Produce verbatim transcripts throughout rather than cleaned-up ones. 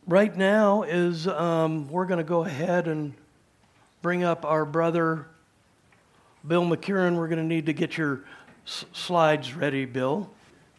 right now is um, we're going to go ahead and bring up our brother Bill McCurran. We're going to need to get your s- slides ready, Bill.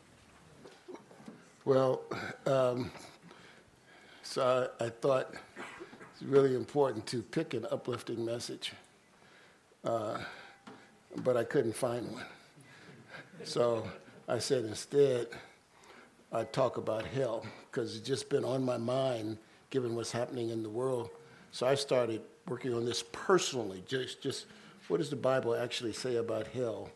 Well, um, so I, I thought it's really important to pick an uplifting message, uh, but I couldn't find one. So I said instead, I'd talk about hell, because it's just been on my mind given what's happening in the world. So I started working on this personally, just, just what does the Bible actually say about hell?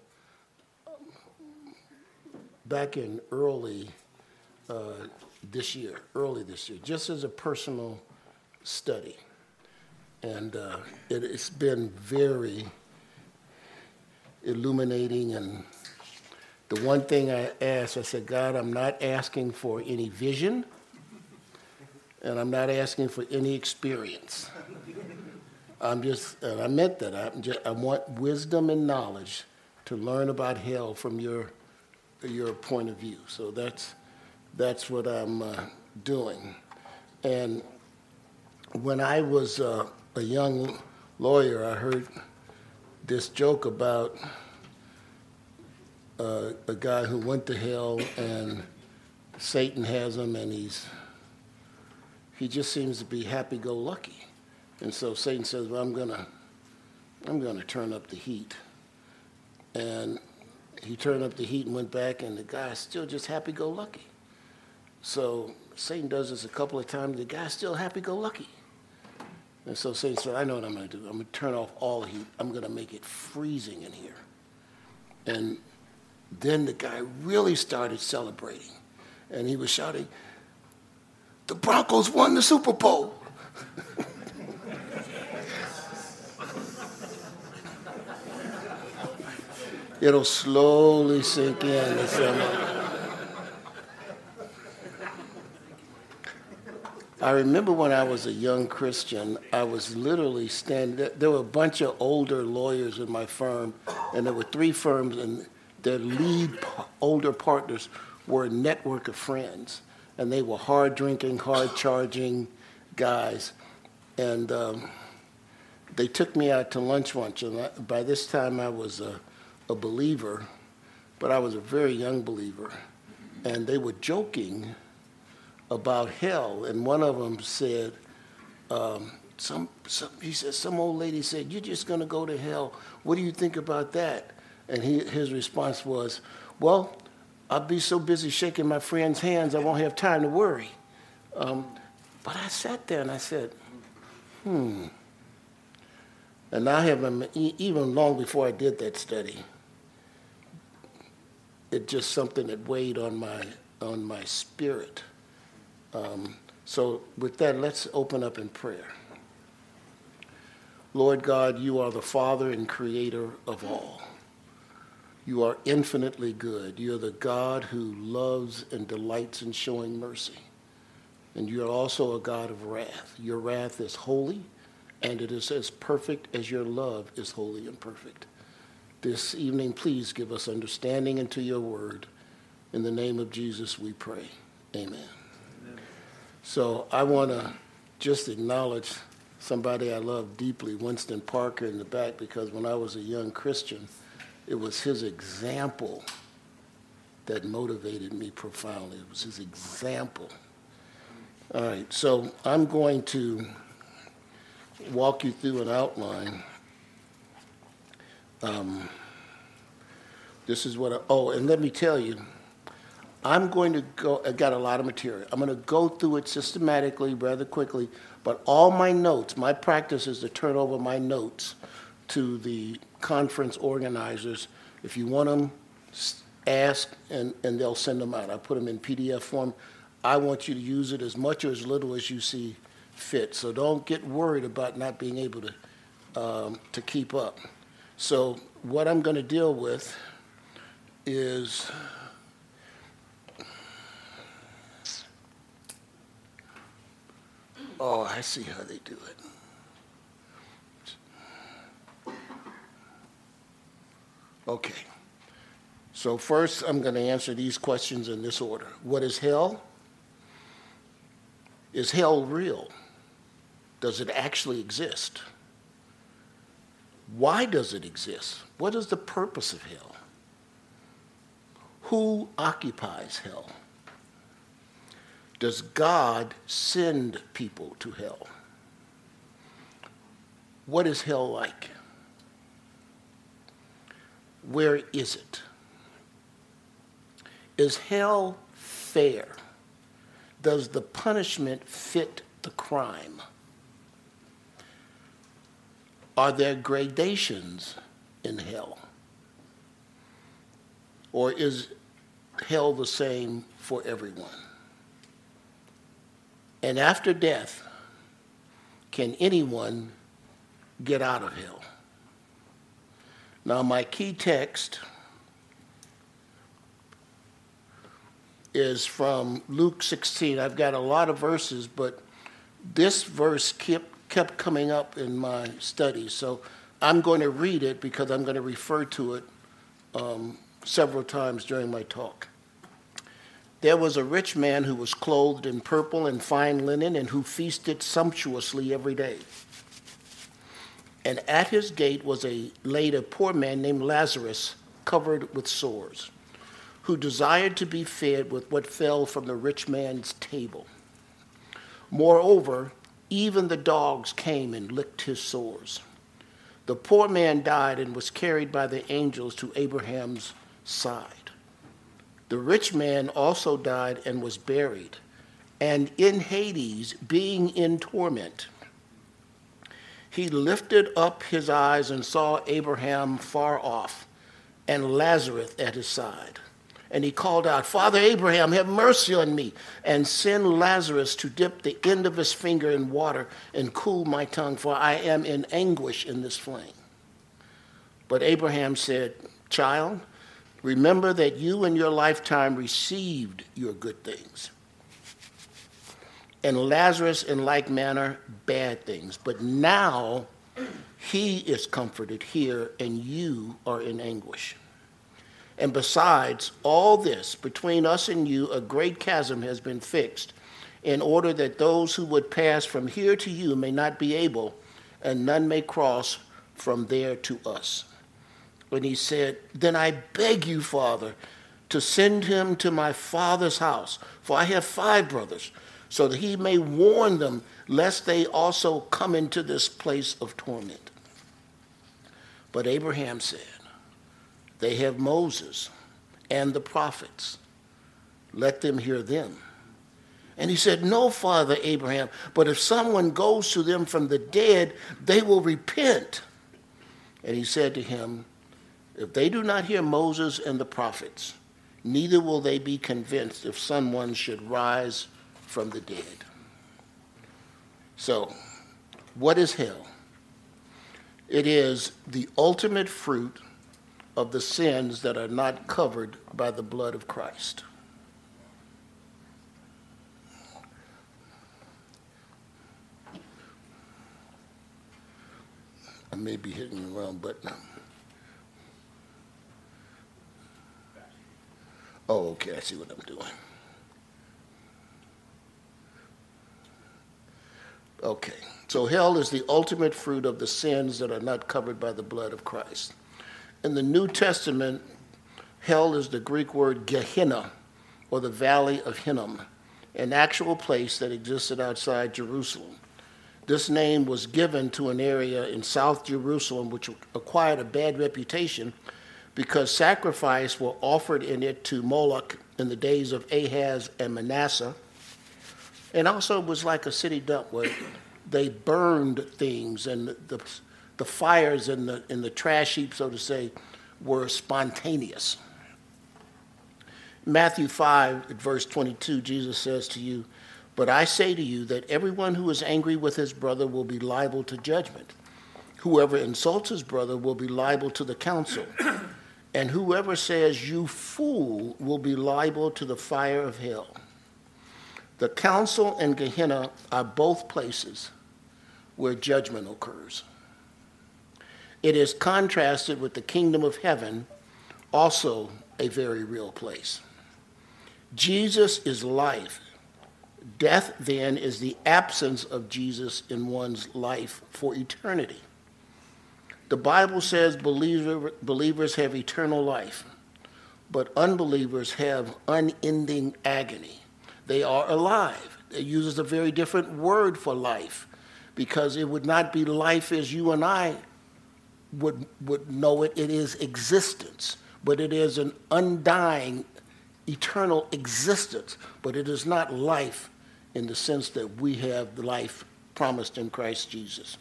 Back in early uh, this year, early this year, just as a personal study. And uh, it, it's been very illuminating. And the one thing I asked, I said, God, I'm not asking for any vision, and I'm not asking for any experience. I'm just, and I meant that. I'm just, I want wisdom and knowledge to learn about hell from your your point of view. So that's that's what I'm uh, doing. And when I was uh, a young lawyer, I heard this joke about uh, a guy who went to hell, and Satan has him, and he's he just seems to be happy-go-lucky. And so Satan says, well, I'm gonna I'm gonna turn up the heat. And he turned up the heat and went back, and the guy's still just happy-go-lucky. So Satan does this a couple of times. The guy's still happy-go-lucky. And so Satan said, I know what I'm going to do. I'm going to turn off all the heat. I'm going to make it freezing in here. And then the guy really started celebrating. And he was shouting, the Broncos won the Super Bowl. It'll slowly sink in to someone. I remember when I was a young Christian, I was literally standing, there were a bunch of older lawyers in my firm, and there were three firms, and their lead older partners were a network of friends, and they were hard-drinking, hard-charging guys. And um, they took me out to lunch once, and I, by this time I was a a believer, but I was a very young believer. And they were joking about hell. And one of them said, um, some, some, he said, some old lady said, you're just going to go to hell. What do you think about that? And he, his response was, well, I'll be so busy shaking my friends' hands, I won't have time to worry. Um, but I sat there and I said, hmm. And I have, even long before I did that study, it's just something that weighed on my on my spirit. Um, so with that, let's open up in prayer. Lord God, you are the Father and Creator of all. You are infinitely good. You are the God who loves and delights in showing mercy. And you are also a God of wrath. Your wrath is holy, and it is as perfect as your love is holy and perfect. This evening, please give us understanding into your word. In the name of Jesus, we pray. Amen. Amen. So I want to just acknowledge somebody I love deeply, Winston Parker in the back, because when I was a young Christian, it was his example that motivated me profoundly. It was his example. All right, so I'm going to walk you through an outline. Um, this is what I, oh, and let me tell you, I'm going to go, I got a lot of material. I'm going to go through it systematically, rather quickly, but all my notes, my practice is to turn over my notes to the conference organizers. If you want them, ask, and, and they'll send them out. I put them in P D F form. I want you to use it as much or as little as you see fit. So don't get worried about not being able to um, to keep up. So what I'm going to deal with is oh, I see how they do it. Okay. So first, I'm going to answer these questions in this order. What is hell? Is hell real? Does it actually exist? Why does it exist? What is the purpose of hell? Who occupies hell? Does God send people to hell? What is hell like? Where is it? Is hell fair? Does the punishment fit the crime? Are there gradations in hell? Or is hell the same for everyone? And after death, can anyone get out of hell? Now, my key text is from Luke sixteen. I've got a lot of verses, but this verse kept, kept coming up in my studies. So I'm going to read it because I'm going to refer to it um, several times during my talk. There was a rich man who was clothed in purple and fine linen and who feasted sumptuously every day. And at his gate was a laid a poor man named Lazarus, covered with sores, who desired to be fed with what fell from the rich man's table. Moreover, even the dogs came and licked his sores. The poor man died and was carried by the angels to Abraham's side. The rich man also died and was buried, and in Hades, being in torment, he lifted up his eyes and saw Abraham far off and Lazarus at his side. And he called out, "Father Abraham, have mercy on me, and send Lazarus to dip the end of his finger in water and cool my tongue, for I am in anguish in this flame." But Abraham said, "Child, remember that you in your lifetime received your good things, and Lazarus in like manner bad things. But now he is comforted here, and you are in anguish. And besides all this, between us and you, a great chasm has been fixed, in order that those who would pass from here to you may not be able, and none may cross from there to us." And he said, "Then I beg you, Father, to send him to my father's house, for I have five brothers, so that he may warn them, lest they also come into this place of torment." But Abraham said, "They have Moses and the prophets. Let them hear them." And he said, "No, Father Abraham, but if someone goes to them from the dead, they will repent." And he said to him, "If they do not hear Moses and the prophets, neither will they be convinced if someone should rise from the dead." So, what is hell? It is the ultimate fruit of the sins that are not covered by the blood of Christ. I may be hitting the wrong button. Oh, okay, I see what I'm doing. Okay, so hell is the ultimate fruit of the sins that are not covered by the blood of Christ. In the New Testament, hell is the Greek word Gehenna, or the Valley of Hinnom, an actual place that existed outside Jerusalem. This name was given to an area in South Jerusalem which acquired a bad reputation because sacrifices were offered in it to Moloch in the days of Ahaz and Manasseh. And also it was like a city dump where they burned things, and the, the fires in the, in the trash heap, so to say, were spontaneous. Matthew five, at verse twenty-two, Jesus says to you, "But I say to you that everyone who is angry with his brother will be liable to judgment. Whoever insults his brother will be liable to the council. And whoever says, 'You fool,' will be liable to the fire of hell." The council and Gehenna are both places where judgment occurs. It is contrasted with the kingdom of heaven, also a very real place. Jesus is life, Death, then, is the absence of Jesus in one's life for eternity. The Bible says believer, believers have eternal life, but unbelievers have unending agony. They are alive. It uses a very different word for life, because it would not be life as you and I would, would know it. It is existence, but it is an undying, eternal existence, but it is not life in the sense that we have the life promised in Christ Jesus.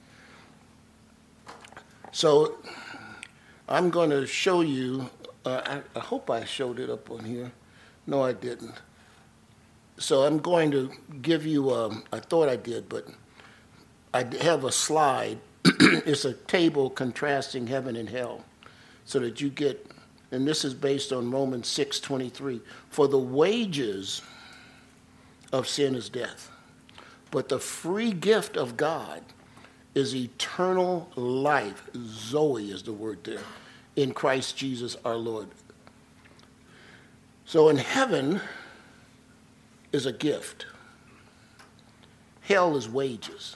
So I'm going to show you, uh, I, I hope I showed it up on here. No, I didn't. So I'm going to give you, um, I thought I did, but I have a slide. It's a table contrasting heaven and hell so that you get, and this is based on Romans six twenty-three. For the wages of sin is death, but the free gift of God is eternal life. Zoe is the word there, in Christ Jesus our Lord. So in heaven is a gift. Hell is wages.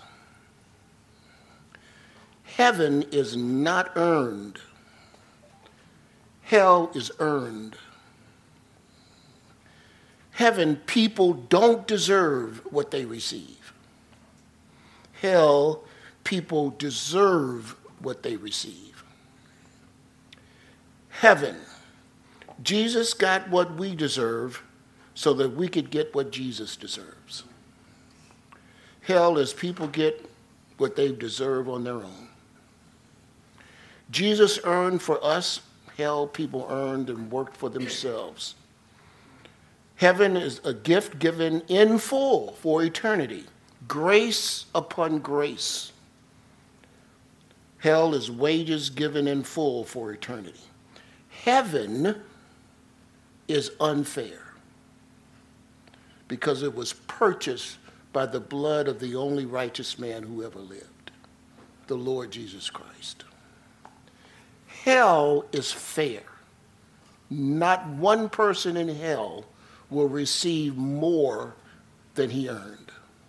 Heaven is not earned. Hell is earned. Heaven, people don't deserve what they receive. Hell, people deserve what they receive. Heaven, Jesus got what we deserve so that we could get what Jesus deserves. Hell is people get what they deserve on their own. Jesus earned for us. Hell, people earned and worked for themselves. Heaven is a gift given in full for eternity, grace upon grace. Hell is wages given in full for eternity. Heaven is unfair because it was purchased by the blood of the only righteous man who ever lived, the Lord Jesus Christ. Hell is fair. Not one person in hell will receive more than he earned.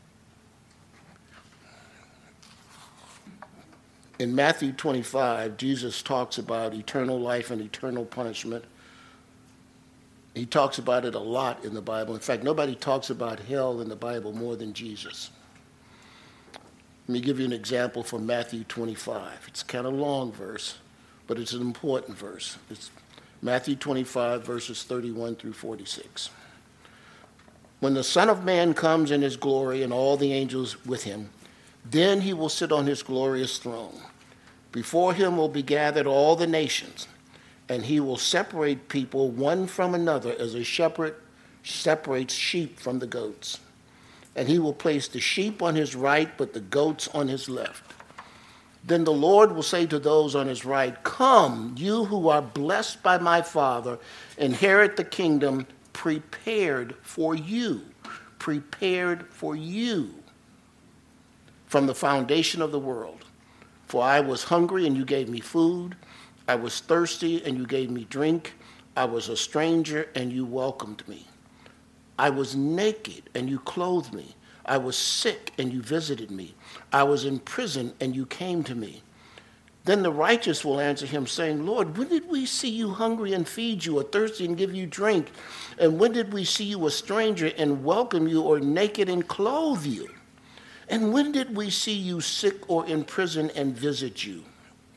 In Matthew twenty-five, Jesus talks about eternal life and eternal punishment. He talks about it a lot in the Bible. In fact, nobody talks about hell in the Bible more than Jesus. Let me give you an example from Matthew twenty-five. It's kind of a long verse, but it's an important verse. It's Matthew twenty-five, verses thirty-one through forty-six. When the Son of Man comes in his glory and all the angels with him, then he will sit on his glorious throne. Before him will be gathered all the nations, and he will separate people one from another as a shepherd separates sheep from the goats. And he will place the sheep on his right, but the goats on his left. Then the Lord will say to those on his right, "Come, you who are blessed by my Father, inherit the kingdom prepared for you." Prepared for you from the foundation of the world. For I was hungry, and you gave me food. I was thirsty, and you gave me drink. I was a stranger, and you welcomed me. I was naked, and you clothed me. I was sick, and you visited me. I was in prison, and you came to me. Then the righteous will answer him, saying, "Lord, when did we see you hungry and feed you, or thirsty and give you drink? And when did we see you a stranger and welcome you, or naked and clothe you? And when did we see you sick or in prison and visit you?"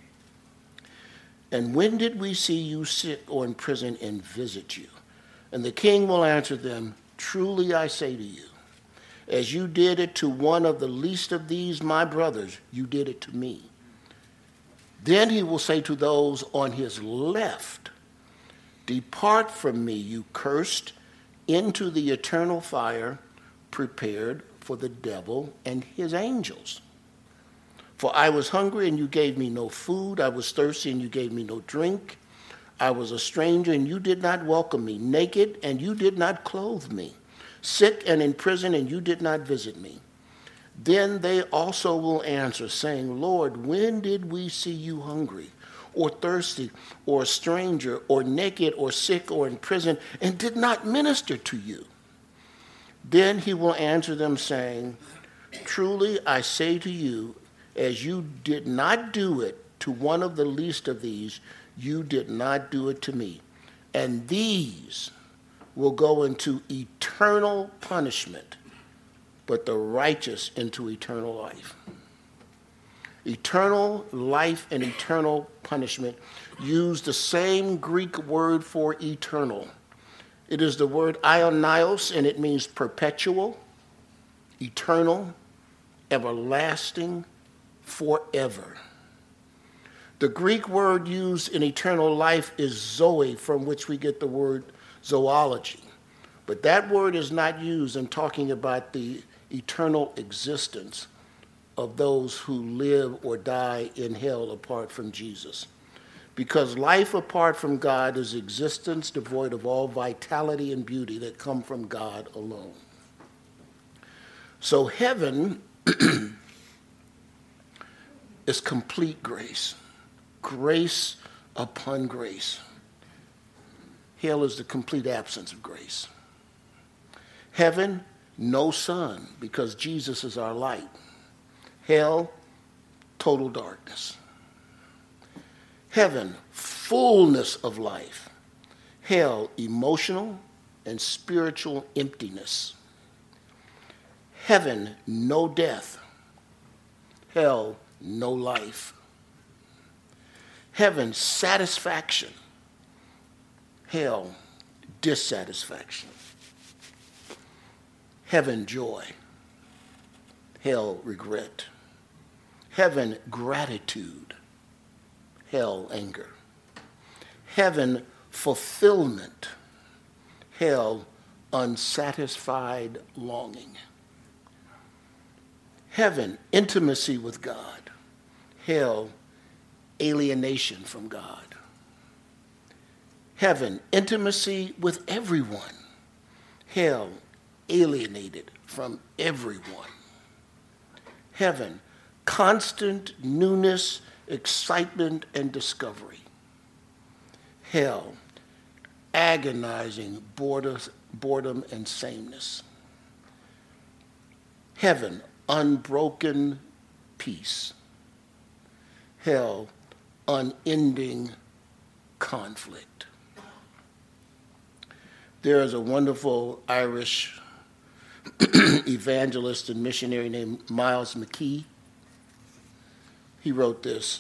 And when did we see you sick or in prison and visit you? And the king will answer them, "Truly I say to you, as you did it to one of the least of these my brothers, you did it to me." Then he will say to those on his left, "Depart from me, you cursed, into the eternal fire prepared for the devil and his angels. For I was hungry, and you gave me no food. I was thirsty, and you gave me no drink. I was a stranger, and you did not welcome me. Naked, and you did not clothe me. Sick and in prison, and you did not visit me." Then they also will answer, saying, "Lord, when did we see you hungry, or thirsty, or a stranger, or naked, or sick, or in prison, and did not minister to you?" Then he will answer them, saying, truly I say to you, as you did not do it to one of the least of these, you did not do it to me. And these will go into eternal punishment, but the righteous into eternal life. Eternal life and eternal punishment use the same Greek word for eternal. It is the word aionios, and it means perpetual, eternal, everlasting, forever. The Greek word used in eternal life is zoe, from which we get the word zoology. But that word is not used in talking about the eternal existence of those who live or die in hell apart from Jesus. Because life apart from God is existence devoid of all vitality and beauty that come from God alone. So heaven is complete grace, grace upon grace. Hell is the complete absence of grace. Heaven, no sun, because Jesus is our light. Hell, total darkness. Heaven, fullness of life. Hell, emotional and spiritual emptiness. Heaven, no death. Hell, no life. Heaven, satisfaction. Hell, dissatisfaction. Heaven, joy. Hell, regret. Heaven, gratitude. Hell, anger. Heaven, fulfillment. Hell, unsatisfied longing. Heaven, intimacy with God. Hell, alienation from God. Heaven, intimacy with everyone. Hell, alienated from everyone. Heaven, constant newness, excitement, and discovery. Hell, agonizing boredom and sameness. Heaven, unbroken peace. Hell, unending conflict. There is a wonderful Irish evangelist and missionary named Miles McKee. He wrote this: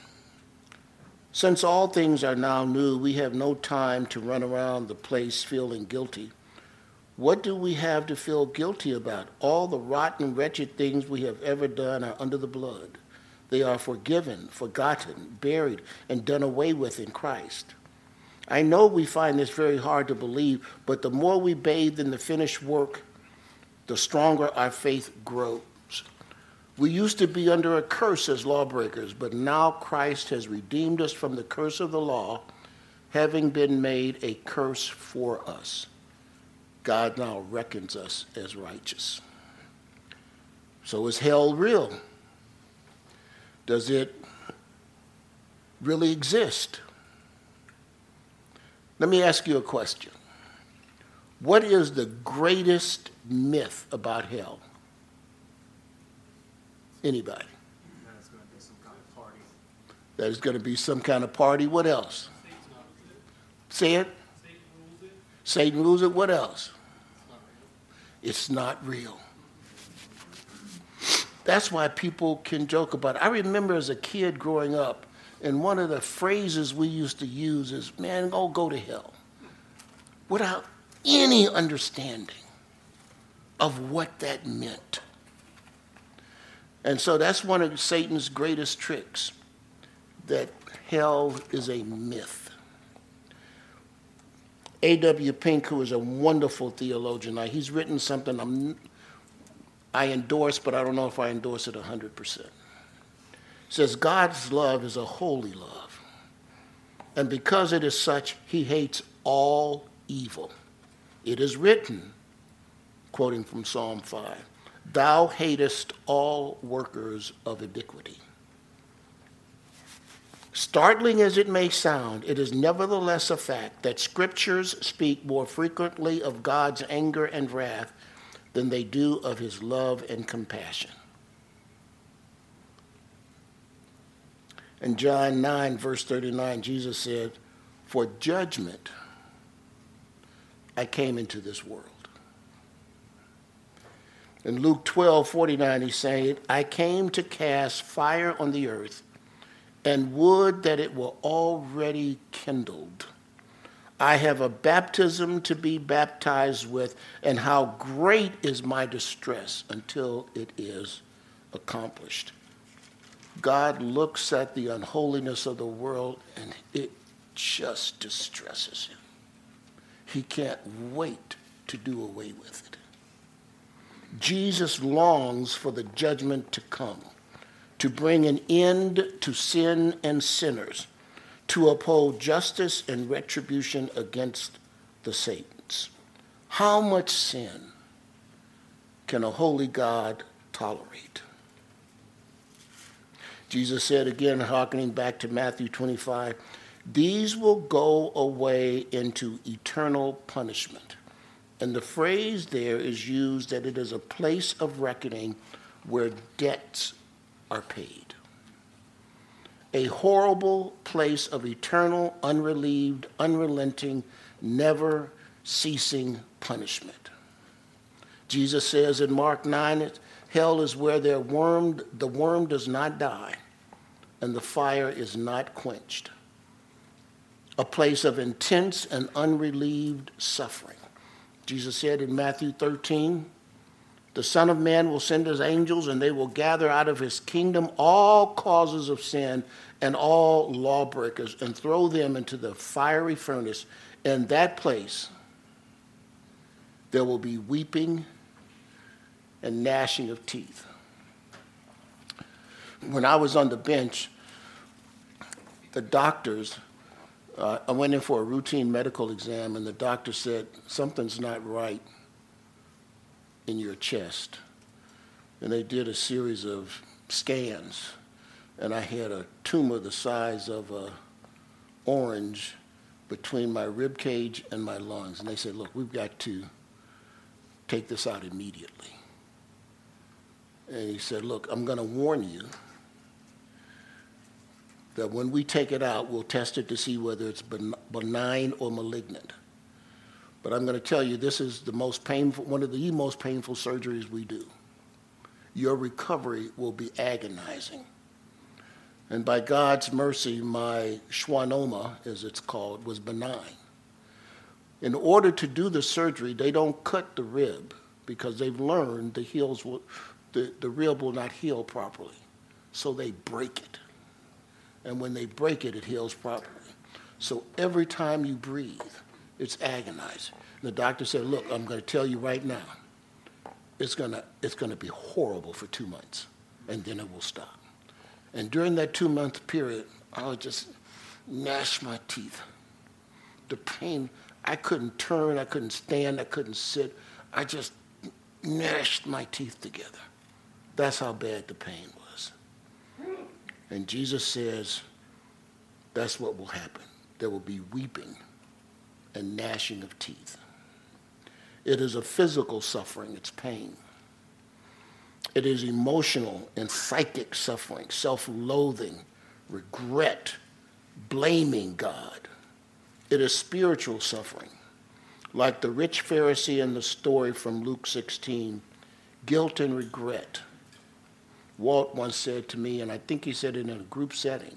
since all things are now new, we have no time to run around the place feeling guilty. What do we have to feel guilty about? All the rotten, wretched things we have ever done are under the blood. They are forgiven, forgotten, buried, and done away with in Christ. I know we find this very hard to believe, but the more we bathe in the finished work, the stronger our faith grows. We used to be under a curse as lawbreakers, but now Christ has redeemed us from the curse of the law, having been made a curse for us. God now reckons us as righteous. So is hell real? Does it really exist? Let me ask you a question. What is the greatest myth about hell? Anybody? That it's going to be some kind of party. That it's going to be some kind of party. What else? Say it. Satan rules it. Satan rules it. What else? It's not real. It's not real. That's why people can joke about it. I remember as a kid growing up, and one of the phrases we used to use is, man, go go to hell, without any understanding of what that meant. And so that's one of Satan's greatest tricks, that hell is a myth. A W Pink, who is a wonderful theologian, now he's written something I'm, I endorse, but I don't know if I endorse it one hundred percent. Says God's love is a holy love, and because it is such, he hates all evil. It is written, quoting from Psalm five, thou hatest all workers of iniquity. Startling as it may sound, it is nevertheless a fact that scriptures speak more frequently of God's anger and wrath than they do of his love and compassion. In John nine, verse thirty-nine, Jesus said, for judgment I came into this world. In Luke twelve, forty-nine, he's saying, I came to cast fire on the earth, and would that it were already kindled. I have a baptism to be baptized with, and how great is my distress until it is accomplished. God looks at the unholiness of the world, and it just distresses him. He can't wait to do away with it. Jesus longs for the judgment to come, to bring an end to sin and sinners, to uphold justice and retribution against the Satans. How much sin can a holy God tolerate? Jesus said again, hearkening back to Matthew twenty-five, these will go away into eternal punishment. And the phrase there is used that it is a place of reckoning where debts are paid. A horrible place of eternal, unrelieved, unrelenting, never ceasing punishment. Jesus says in Mark nine, hell is where their worm, the worm does not die and the fire is not quenched. A place of intense and unrelieved suffering. Jesus said in Matthew thirteen, the Son of Man will send his angels, and they will gather out of his kingdom all causes of sin and all lawbreakers, and throw them into the fiery furnace. In that place, there will be weeping and gnashing of teeth. When I was on the bench, the doctors, uh, I went in for a routine medical exam, and the doctor said, something's not right in your chest. And they did a series of scans, and I had a tumor the size of an orange between my rib cage and my lungs. And they said, look, we've got to take this out immediately. And he said, look, I'm going to warn you that when we take it out, we'll test it to see whether it's benign or malignant. But I'm going to tell you, this is the most painful, one of the most painful surgeries we do. Your recovery will be agonizing. And by God's mercy, my schwannoma, as it's called, was benign. In order to do the surgery, they don't cut the rib because they've learned the heals will, the, the rib will not heal properly. So they break it. And when they break it, it heals properly. So every time you breathe, it's agonizing. The doctor said, look, I'm going to tell you right now, it's going to it's going to be horrible for two months, and then it will stop. And during that two-month period, I would just gnash my teeth. The pain, I couldn't turn, I couldn't stand, I couldn't sit. I just gnashed my teeth together. That's how bad the pain was. And Jesus says, that's what will happen. There will be weeping and gnashing of teeth. It is a physical suffering, it's pain. It is emotional and psychic suffering, self-loathing, regret, blaming God. It is spiritual suffering, like the rich Pharisee in the story from Luke sixteen, guilt and regret. Walt once said to me, and I think he said it in a group setting,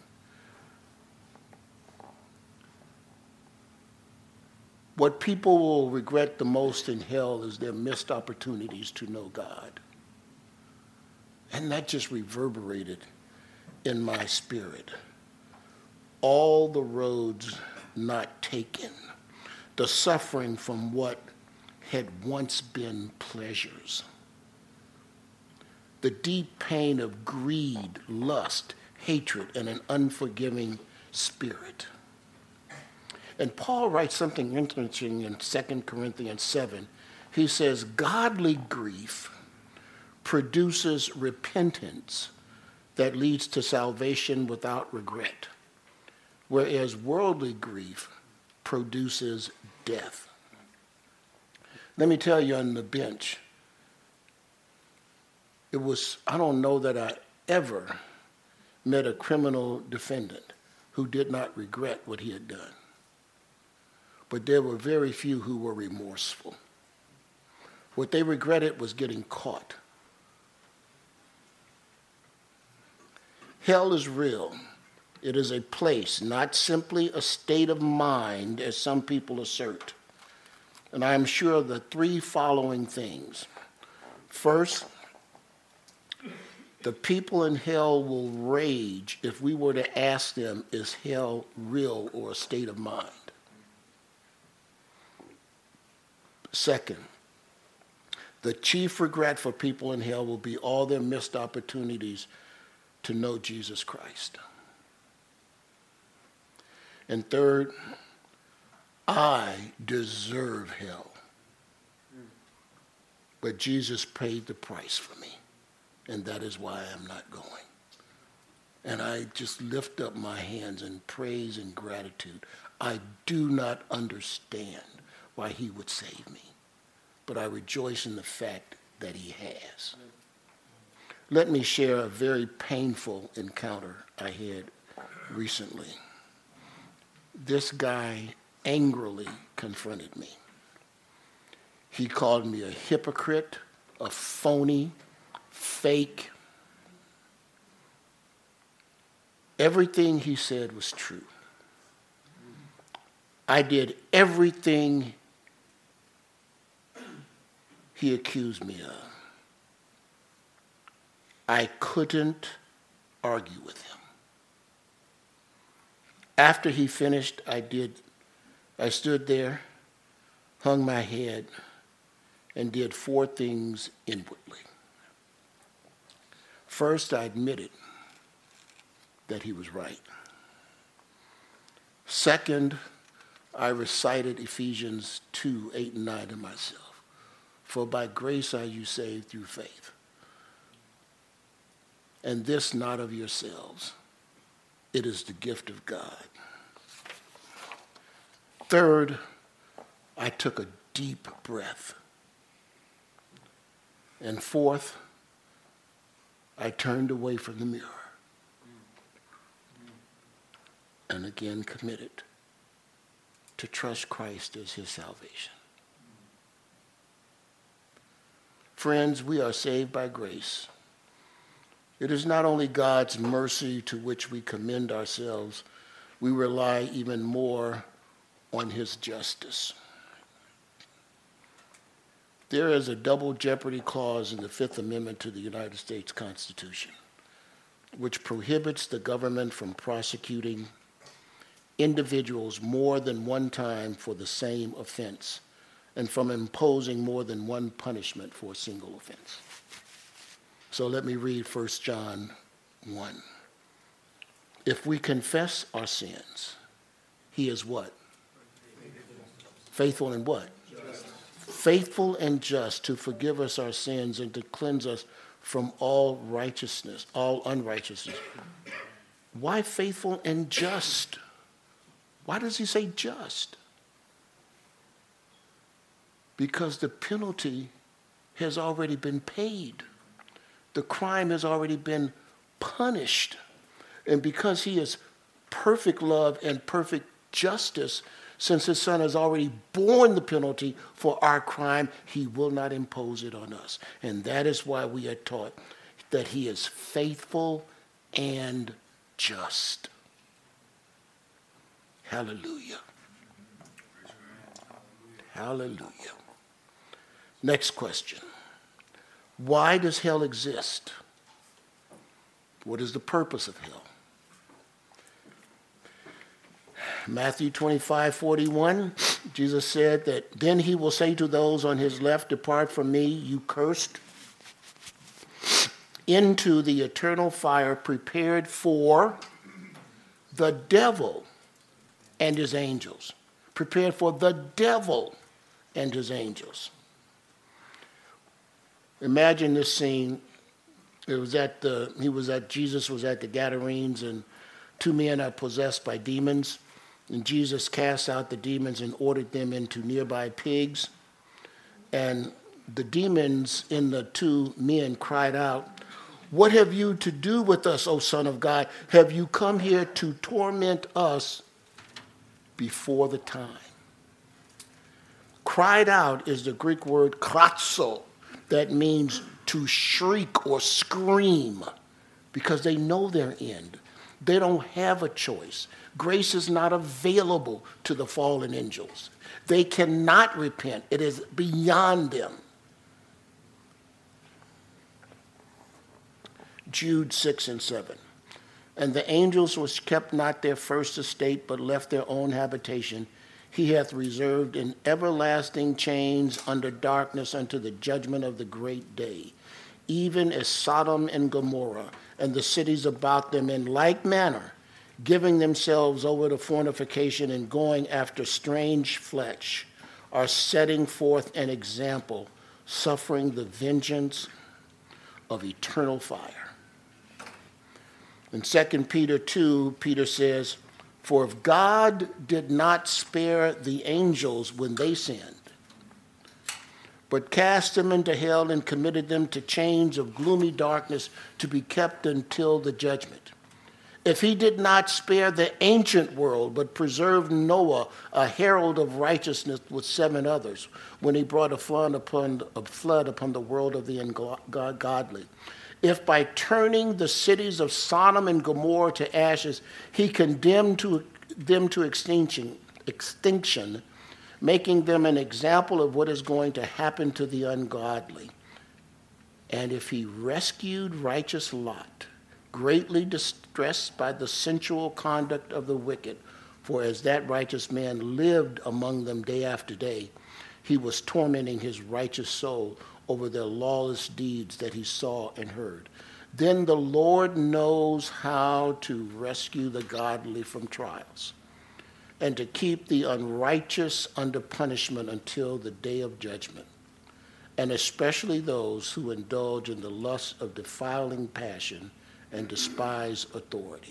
what people will regret the most in hell is their missed opportunities to know God. And that just reverberated in my spirit. All the roads not taken, the suffering from what had once been pleasures, the deep pain of greed, lust, hatred, and an unforgiving spirit. And Paul writes something interesting in Second Corinthians seven. He says, godly grief produces repentance that leads to salvation without regret, whereas worldly grief produces death. Let me tell you on the bench, it was, I don't know that I ever met a criminal defendant who did not regret what he had done. But there were very few who were remorseful. What they regretted was getting caught. Hell is real. It is a place, not simply a state of mind, as some people assert. And I am sure of the three following things. First, the people in hell will rage if we were to ask them, is hell real or a state of mind? Second, the chief regret for people in hell will be all their missed opportunities to know Jesus Christ. And third, I deserve hell. But Jesus paid the price for me, and that is why I'm not going. And I just lift up my hands in praise and gratitude. I do not understand why he would save me, but I rejoice in the fact that he has. Let me share a very painful encounter I had recently. This guy angrily confronted me. He called me a hypocrite, a phony, fake. Everything he said was true. I did everything he accused me of. I couldn't argue with him. After he finished, I did, I stood there, hung my head, and did four things inwardly. First, I admitted that he was right. Second, I recited Ephesians two, eight, and nine to myself. For by grace are you saved through faith. And this not of yourselves. It is the gift of God. Third, I took a deep breath. And fourth, I turned away from the mirror and again committed to trust Christ as his salvation. Friends, we are saved by grace. It is not only God's mercy to which we commend ourselves, we rely even more on his justice. There is a double jeopardy clause in the Fifth Amendment to the United States Constitution, which prohibits the government from prosecuting individuals more than one time for the same offense and from imposing more than one punishment for a single offense. So let me read First John one. If we confess our sins, he is what? Faithful and what? Just. Faithful and just to forgive us our sins and to cleanse us from all righteousness, all unrighteousness. Why faithful and just? Why does he say just? Because the penalty has already been paid. The crime has already been punished. And because he is perfect love and perfect justice, since his son has already borne the penalty for our crime, he will not impose it on us. And that is why we are taught that he is faithful and just. Hallelujah. Hallelujah. Next question. Why does hell exist? What is the purpose of hell? Matthew twenty-five, forty-one, Jesus said that then he will say to those on his left, depart from me, you cursed, into the eternal fire prepared for the devil and his angels. Prepared for the devil and his angels. Imagine this scene. It was at the, he was at, Jesus was at the Gadarenes, and two men are possessed by demons. And Jesus cast out the demons and ordered them into nearby pigs. And the demons in the two men cried out, "What have you to do with us, O Son of God? Have you come here to torment us before the time?" Cried out is the Greek word kratzo, that means to shriek or scream, because they know their end. They don't have a choice. Grace is not available to the fallen angels. They cannot repent. It is beyond them. Jude six and seven. And the angels which kept not their first estate, but left their own habitation, he hath reserved in everlasting chains under darkness unto the judgment of the great day, even as Sodom and Gomorrah and the cities about them in like manner, giving themselves over to fornication and going after strange flesh, are setting forth an example, suffering the vengeance of eternal fire. In Second Peter two, Peter says, "For if God did not spare the angels when they sinned, but cast them into hell and committed them to chains of gloomy darkness to be kept until the judgment. If he did not spare the ancient world, but preserved Noah, a herald of righteousness, with seven others, when he brought a flood upon, a flood upon the world of the ungodly, if by turning the cities of Sodom and Gomorrah to ashes, he condemned to, them to extinction, extinction, making them an example of what is going to happen to the ungodly. And if he rescued righteous Lot, greatly distressed by the sensual conduct of the wicked, for as that righteous man lived among them day after day, he was tormenting his righteous soul over their lawless deeds that he saw and heard. Then the Lord knows how to rescue the godly from trials, and to keep the unrighteous under punishment until the day of judgment, and especially those who indulge in the lust of defiling passion and despise authority."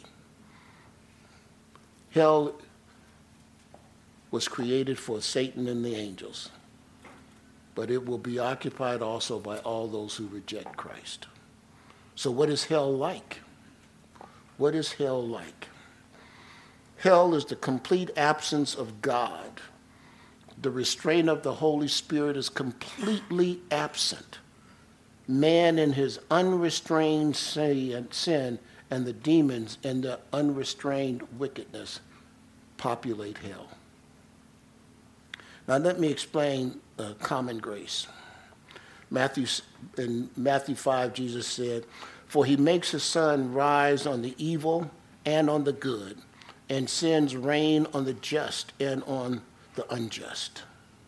Hell was created for Satan and the angels, but it will be occupied also by all those who reject Christ. So what is hell like? What is hell like? Hell is the complete absence of God. The restraint of the Holy Spirit is completely absent. Man in his unrestrained sin and the demons in their unrestrained wickedness populate hell. Now let me explain uh, common grace. Matthew, in Matthew five, Jesus said, "For he makes his sun rise on the evil and on the good, and sends rain on the just and on the unjust."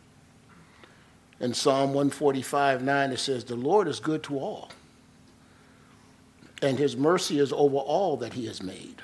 In Psalm one forty-five, nine, it says, "The Lord is good to all, and his mercy is over all that he has made."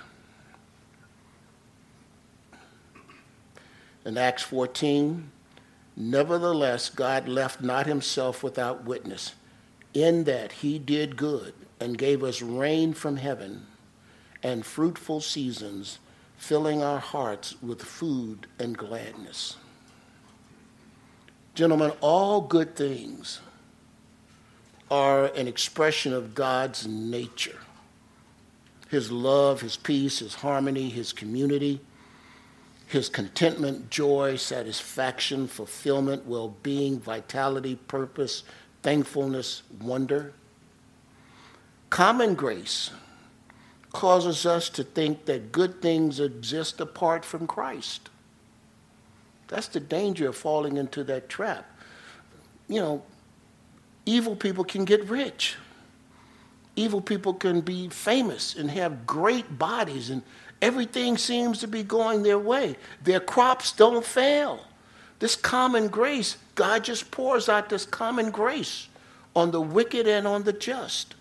In Acts fourteen, "Nevertheless, God left not himself without witness, in that he did good and gave us rain from heaven and fruitful seasons, filling our hearts with food and gladness." Gentlemen, all good things are an expression of God's nature. His love, his peace, his harmony, his community, his contentment, joy, satisfaction, fulfillment, well-being, vitality, purpose, thankfulness, wonder. Common grace causes us to think that good things exist apart from Christ. That's the danger of falling into that trap. You know, evil people can get rich. Evil people can be famous and have great bodies, and everything seems to be going their way. Their crops don't fail. This common grace, God just pours out this common grace on the wicked and on the just.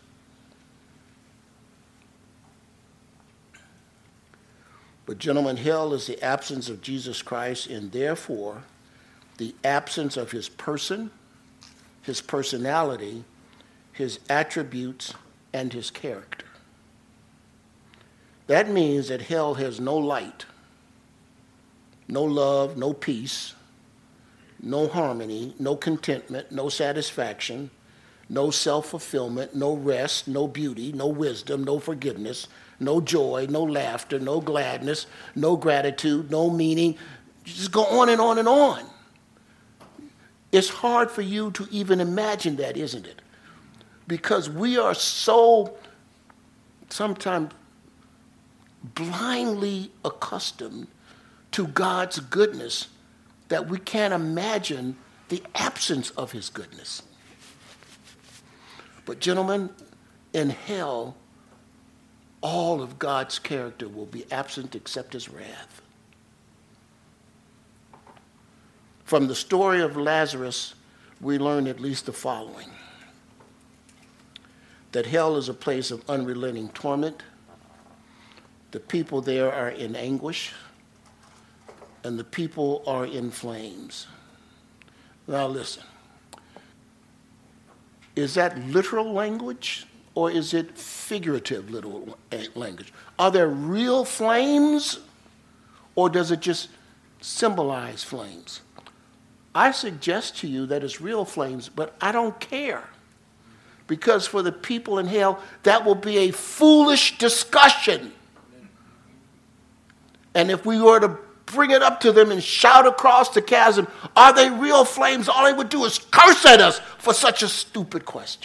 But gentlemen, hell is the absence of Jesus Christ, and therefore the absence of his person, his personality, his attributes, and his character. That means that hell has no light, no love, no peace, no harmony, no contentment, no satisfaction, no self-fulfillment, no rest, no beauty, no wisdom, no forgiveness, no joy, no laughter, no gladness, no gratitude, no meaning. Just go on and on and on. It's hard for you to even imagine that, isn't it? Because we are so sometimes blindly accustomed to God's goodness that we can't imagine the absence of his goodness. But gentlemen, in hell, all of God's character will be absent except his wrath. From the story of Lazarus, we learn at least the following: that hell is a place of unrelenting torment. The people there are in anguish, and the people are in flames. Now listen, is that literal language or is it figurative literal language? Are there real flames or does it just symbolize flames? I suggest to you that it's real flames, but I don't care. Because for the people in hell, that will be a foolish discussion. And if we were to bring it up to them and shout across the chasm, are they real flames? All they would do is curse at us for such a stupid question.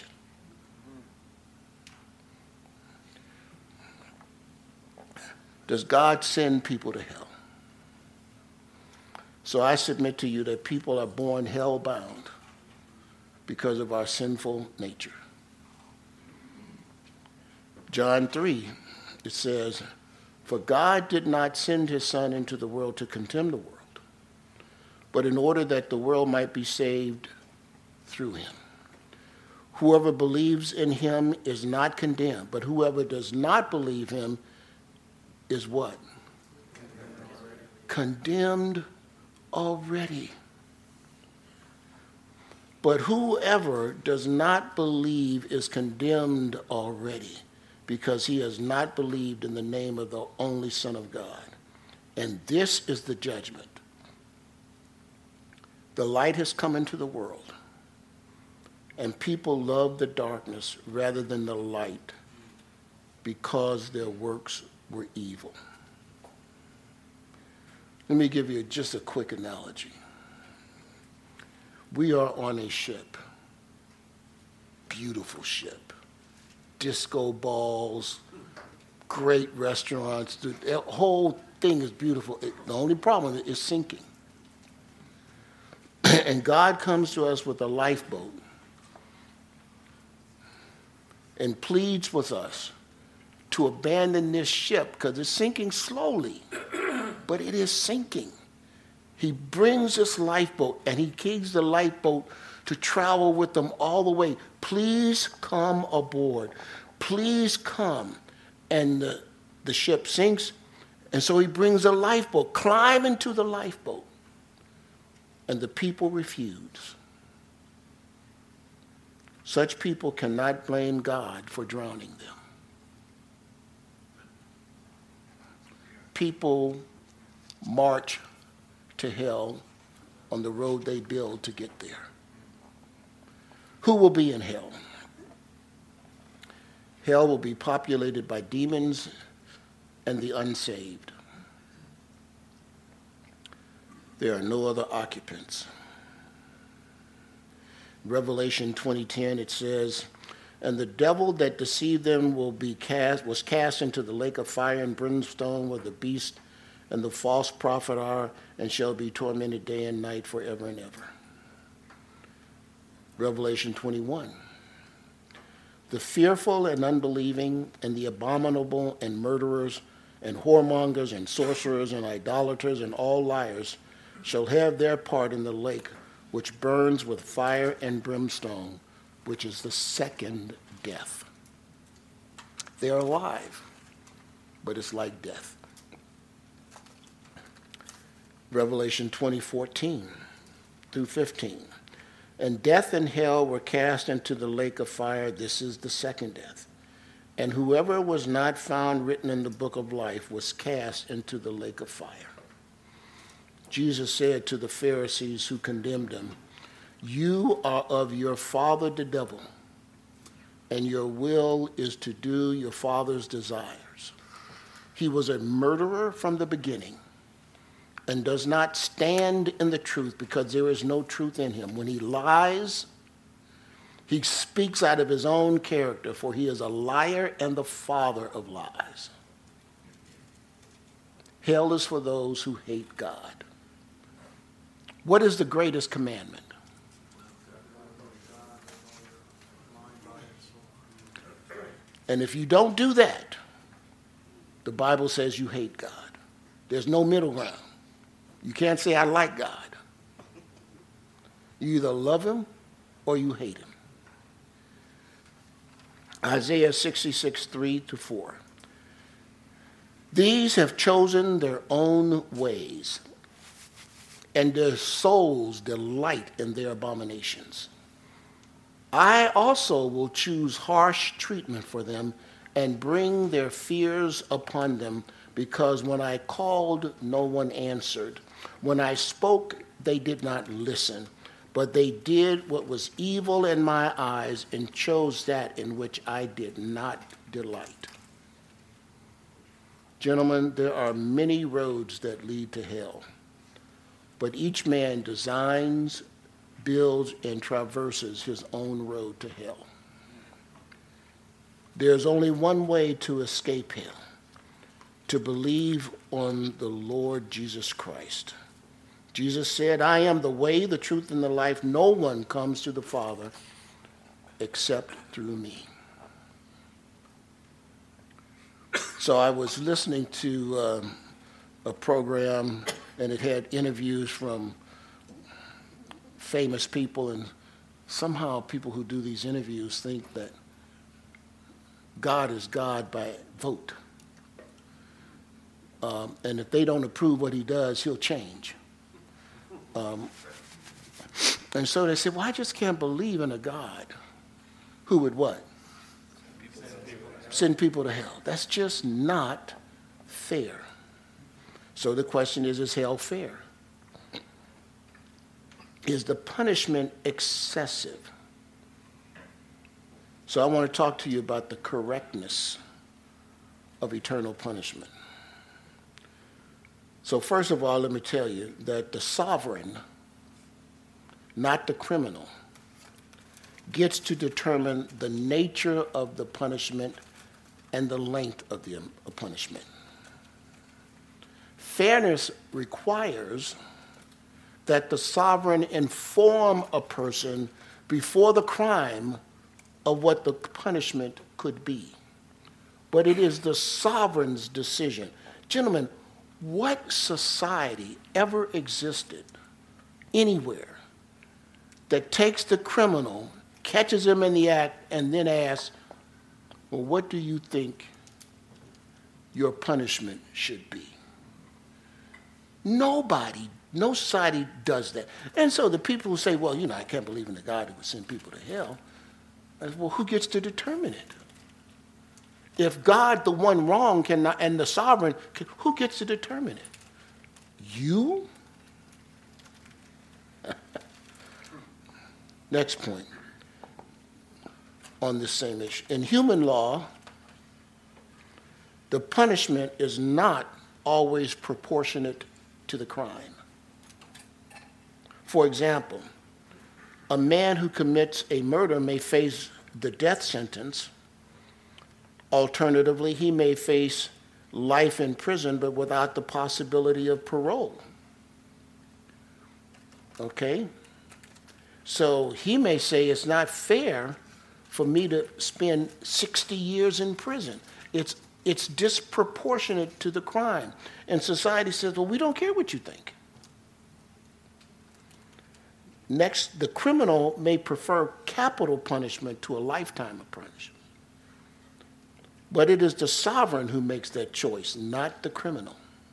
Does God send people to hell? So I submit to you that people are born hell-bound because of our sinful nature. John three, it says, "For God did not send his Son into the world to condemn the world, but in order that the world might be saved through him. Whoever believes in him is not condemned, but whoever does not believe him is what? Condemned already. But whoever does not believe is condemned already, because he has not believed in the name of the only Son of God. And this is the judgment. The light has come into the world, and people love the darkness rather than the light because their works were evil." Let me give you just a quick analogy. We are on a ship, beautiful ship, disco balls, great restaurants. The whole thing is beautiful. It, the only problem is sinking. And God comes to us with a lifeboat and pleads with us to abandon this ship because it's sinking slowly, but it is sinking. He brings this lifeboat and he keeps the lifeboat to travel with them all the way. Please come aboard. Please come. And the, the ship sinks, and so he brings a lifeboat. Climb into the lifeboat. And the people refuse. Such people cannot blame God for drowning them. People march to hell on the road they build to get there. Who will be in hell? Hell will be populated by demons and the unsaved. There are no other occupants. Revelation twenty ten, it says, "And the devil that deceived them will be cast, was cast into the lake of fire and brimstone, where the beast and the false prophet are, and shall be tormented day and night forever and ever." Revelation twenty-one, "The fearful and unbelieving and the abominable and murderers and whoremongers and sorcerers and idolaters and all liars shall have their part in the lake which burns with fire and brimstone, which is the second death." They are alive, but it's like death. Revelation twenty fourteen through fifteen. "And death and hell were cast into the lake of fire. This is the second death. And whoever was not found written in the book of life was cast into the lake of fire. Jesus said to the Pharisees who condemned him, "You are of your father the devil, and your will is to do your father's desires." He was a murderer from the beginning and does not stand in the truth because there is no truth in him. When he lies, he speaks out of his own character, for he is a liar and the father of lies. Hell is for those who hate God. What is the greatest commandment? And if you don't do that, the Bible says you hate God. There's no middle ground. You can't say, I like God. You either love him or you hate him. Isaiah sixty-six, three to four. These have chosen their own ways, and their souls delight in their abominations. I also will choose harsh treatment for them and bring their fears upon them, because when I called, no one answered. When I spoke, they did not listen, but they did what was evil in my eyes and chose that in which I did not delight. Gentlemen, there are many roads that lead to hell, but each man designs, builds, and traverses his own road to hell. There's only one way to escape hell: to believe on the Lord Jesus Christ. Jesus said, I am the way, the truth, and the life. No one comes to the Father except through me. So I was listening to um, a program, and it had interviews from famous people, and somehow people who do these interviews think that God is God by vote. Um, and if they don't approve what he does, he'll change. Um, and so they said, well, I just can't believe in a God who would what? Send people to hell. That's just not fair. So the question is, is hell fair? Is the punishment excessive? So I want to talk to you about the correctness of eternal punishment. So first of all, let me tell you that the sovereign, not the criminal, gets to determine the nature of the punishment and the length of the punishment. Fairness requires that the sovereign inform a person before the crime of what the punishment could be. But it is the sovereign's decision. Gentlemen, what society ever existed anywhere that takes the criminal, catches him in the act, and then asks, well, what do you think your punishment should be? Nobody, no society does that. And so the people who say, well, you know, I can't believe in a God who would send people to hell, I say, well, who gets to determine it? If God, the one wrong, cannot, and the sovereign, can, who gets to determine it? You? Next point on this same issue. In human law, the punishment is not always proportionate to the crime. For example, a man who commits a murder may face the death sentence. Alternatively, he may face life in prison, but without the possibility of parole. Okay? So he may say it's not fair for me to spend sixty years in prison. It's, it's disproportionate to the crime. And society says, well, we don't care what you think. Next, the criminal may prefer capital punishment to a lifetime of punishment. But it is the sovereign who makes that choice, not the criminal.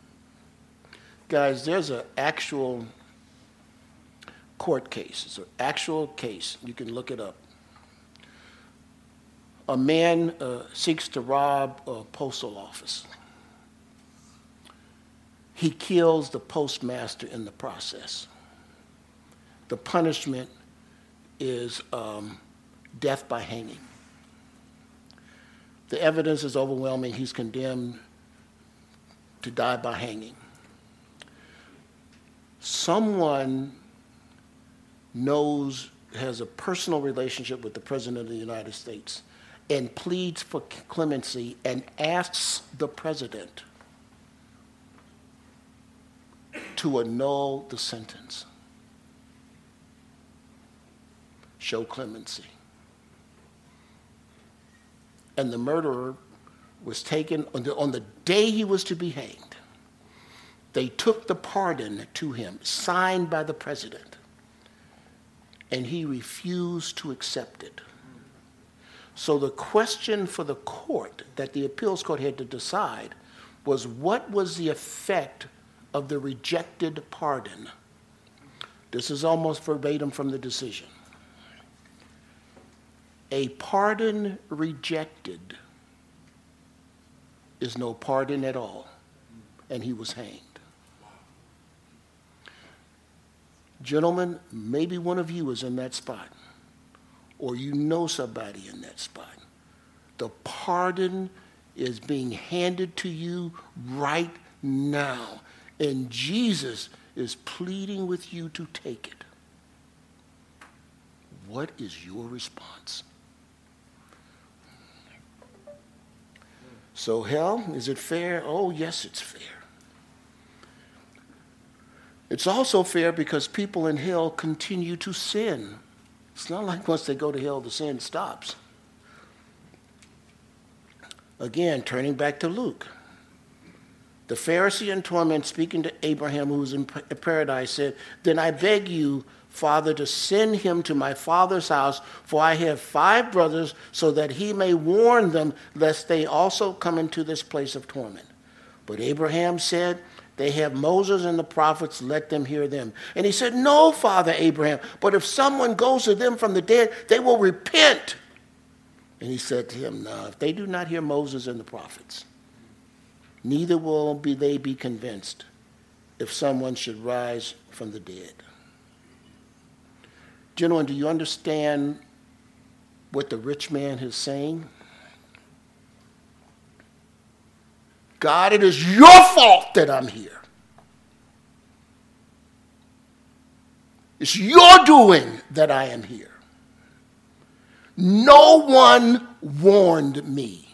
Guys, there's an actual court case. It's an actual case. You can look it up. A man uh, seeks to rob a postal office. He he kills the postmaster in the process. The punishment is um, death by hanging. The evidence is overwhelming. He's condemned to die by hanging. Someone knows, has a personal relationship with the President of the United States and pleads for clemency and asks the President to annul the sentence. Show clemency. And the murderer was taken on the, on the day he was to be hanged. They took the pardon to him, signed by the president, and he refused to accept it. So the question for the court that the appeals court had to decide was, what was the effect of the rejected pardon? This is almost verbatim from the decision. A pardon rejected is no pardon at all, and he was hanged. Gentlemen, maybe one of you is in that spot, or you know somebody in that spot. The pardon is being handed to you right now, and Jesus is pleading with you to take it. What is your response? So hell, is it fair? Oh, yes, it's fair. It's also fair because people in hell continue to sin. It's not like once they go to hell, the sin stops. Again, turning back to Luke. The Pharisee in torment, speaking to Abraham, who was in paradise, said, "Then I beg you, Father, to send him to my father's house, for I have five brothers, so that he may warn them, lest they also come into this place of torment." But Abraham said, "They have Moses and the prophets, let them hear them." And he said, "No, Father Abraham, but if someone goes to them from the dead, they will repent." And he said to him, "No, if they do not hear Moses and the prophets, neither will be they be convinced if someone should rise from the dead." Gentlemen, do you understand what the rich man is saying? God, it is your fault that I'm here. It's your doing that I am here. No one warned me.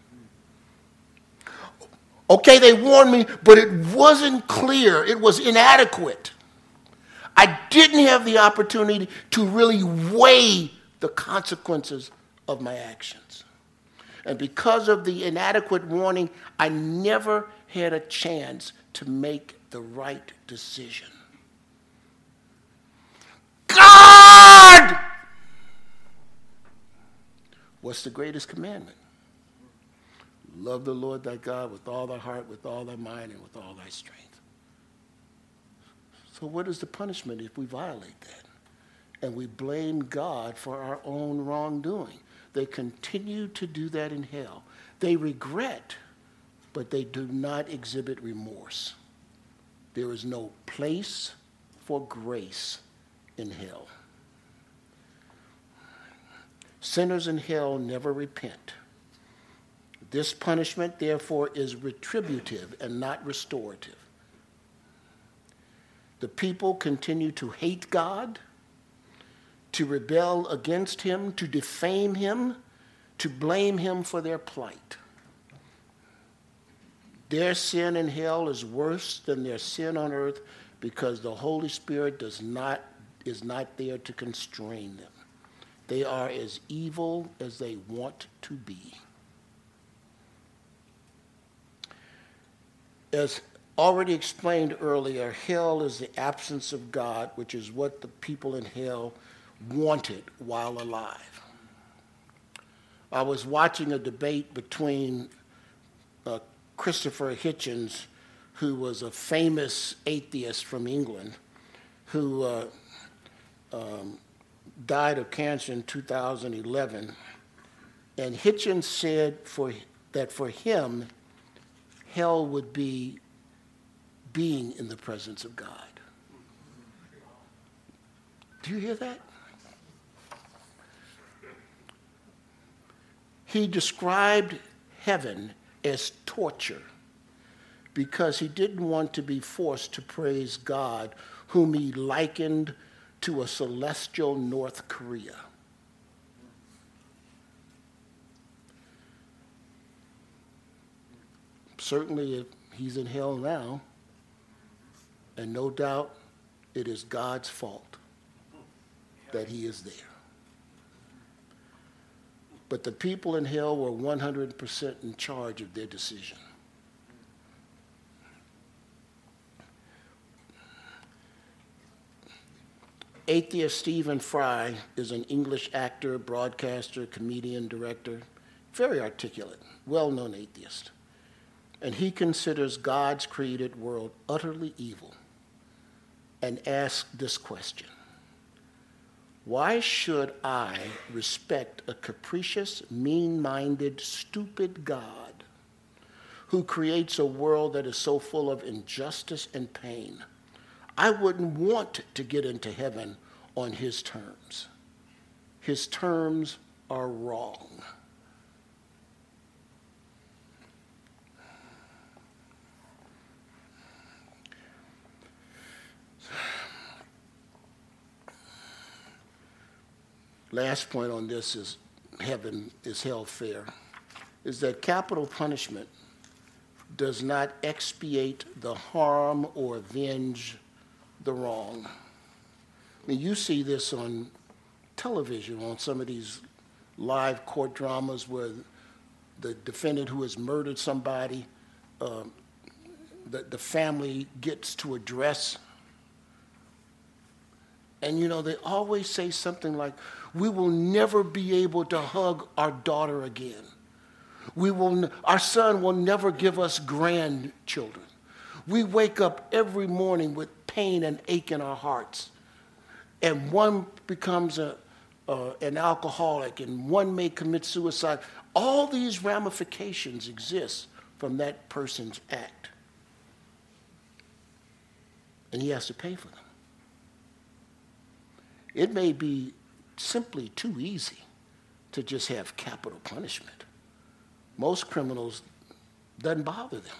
Okay, they warned me, but it wasn't clear. It was inadequate. I didn't have the opportunity to really weigh the consequences of my actions. And because of the inadequate warning, I never had a chance to make the right decision. God! What's the greatest commandment? Love the Lord thy God with all thy heart, with all thy mind, and with all thy strength. So what is the punishment if we violate that? And we blame God for our own wrongdoing. They continue to do that in hell. They regret, but they do not exhibit remorse. There is no place for grace in hell. Sinners in hell never repent. This punishment, therefore, is retributive and not restorative. The people continue to hate God, to rebel against him, to defame him, to blame him for their plight. Their sin in hell is worse than their sin on earth because the Holy Spirit does not, is not there to constrain them. They are as evil as they want to be. As already explained earlier, hell is the absence of God, which is what the people in hell wanted while alive. I was watching a debate between uh, Christopher Hitchens, who was a famous atheist from England, who uh, um, died of cancer in two thousand eleven. And Hitchens said for, that for him, hell would be being in the presence of God. Do you hear that? He described heaven as torture because he didn't want to be forced to praise God, whom he likened to a celestial North Korea. Certainly, he's in hell now, and no doubt it is God's fault that he is there. But the people in hell were one hundred percent in charge of their decision. Atheist Stephen Fry is an English actor, broadcaster, comedian, director, very articulate, well-known atheist. And he considers God's created world utterly evil and asks this question: why should I respect a capricious, mean-minded, stupid God who creates a world that is so full of injustice and pain? I wouldn't want to get into heaven on his terms. His terms are wrong. Last point on this is heaven is hell fair, is that capital punishment does not expiate the harm or avenge the wrong. I mean, you see this on television, on some of these live court dramas where the defendant who has murdered somebody, uh, the, the family gets to address. And, you know, they always say something like, we will never be able to hug our daughter again. We will, our son will never give us grandchildren. We wake up every morning with pain and ache in our hearts. And one becomes a, uh, an alcoholic, and one may commit suicide. All these ramifications exist from that person's act. And he has to pay for them. It may be simply too easy to just have capital punishment. Most criminals doesn't bother them.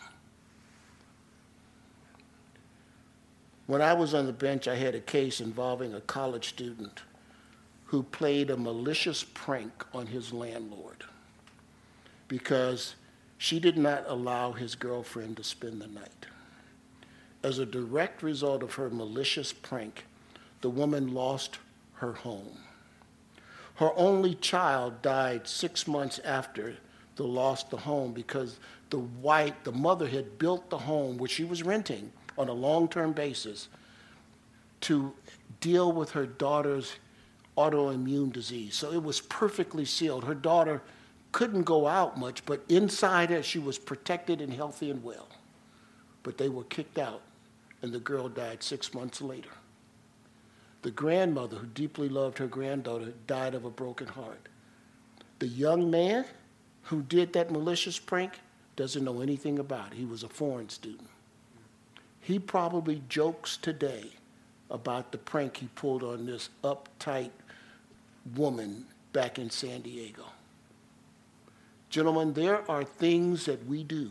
When I was on the bench, I had a case involving a college student who played a malicious prank on his landlord because she did not allow his girlfriend to spend the night. As a direct result of her malicious prank, the woman lost her home. Her only child died six months after the loss of the home because the wife, the mother had built the home, which she was renting on a long-term basis, to deal with her daughter's autoimmune disease. So it was perfectly sealed. Her daughter couldn't go out much, but inside her she was protected and healthy and well. But they were kicked out, and the girl died six months later. The grandmother, who deeply loved her granddaughter, died of a broken heart. The young man who did that malicious prank doesn't know anything about it. He was a foreign student. He probably jokes today about the prank he pulled on this uptight woman back in San Diego. Gentlemen, there are things that we do,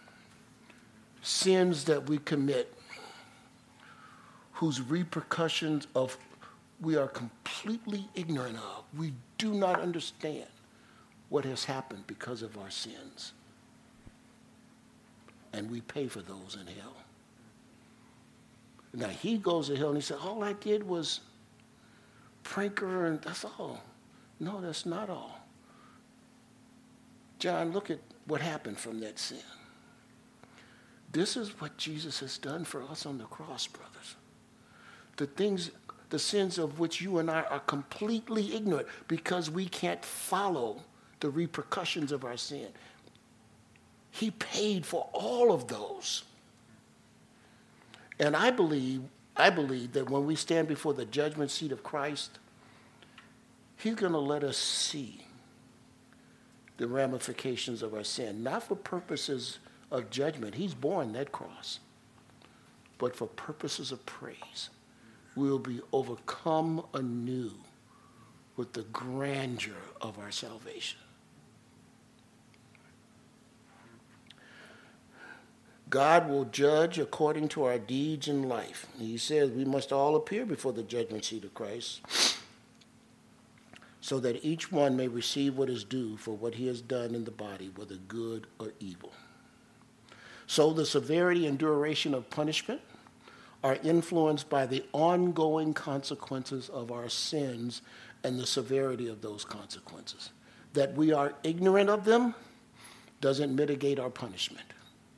sins that we commit, whose repercussions of we are completely ignorant of. We do not understand what has happened because of our sins. And we pay for those in hell. Now, he goes to hell and he said, all I did was prank her and that's all. No, that's not all. John, look at what happened from that sin. This is what Jesus has done for us on the cross, brothers. The things, the sins of which you and I are completely ignorant because we can't follow the repercussions of our sin. He paid for all of those. And I believe, I believe that when we stand before the judgment seat of Christ, he's going to let us see the ramifications of our sin, not for purposes of judgment. He's borne that cross. but for purposes of praise. We will be overcome anew with the grandeur of our salvation. God will judge according to our deeds in life. He says we must all appear before the judgment seat of Christ so that each one may receive what is due for what he has done in the body, whether good or evil. So the severity and duration of punishment are influenced by the ongoing consequences of our sins and the severity of those consequences. That we are ignorant of them doesn't mitigate our punishment.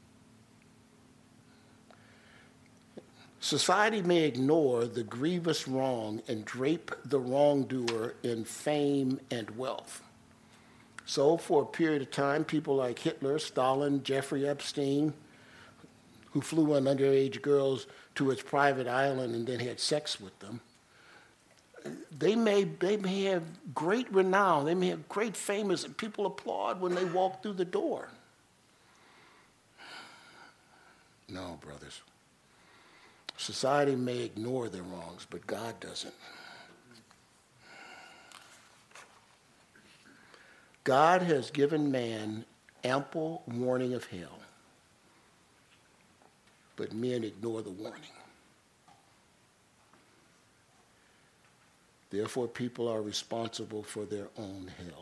Society may ignore the grievous wrong and drape the wrongdoer in fame and wealth. So for a period of time, people like Hitler, Stalin, Jeffrey Epstein, who flew in underage girls to his private island and then had sex with them, they may, they may have great renown, they may have great fame, and people applaud when they walk through the door. No, brothers. Society may ignore their wrongs, but God doesn't. God has given man ample warning of hell, but men ignore the warning. Therefore, people are responsible for their own hell.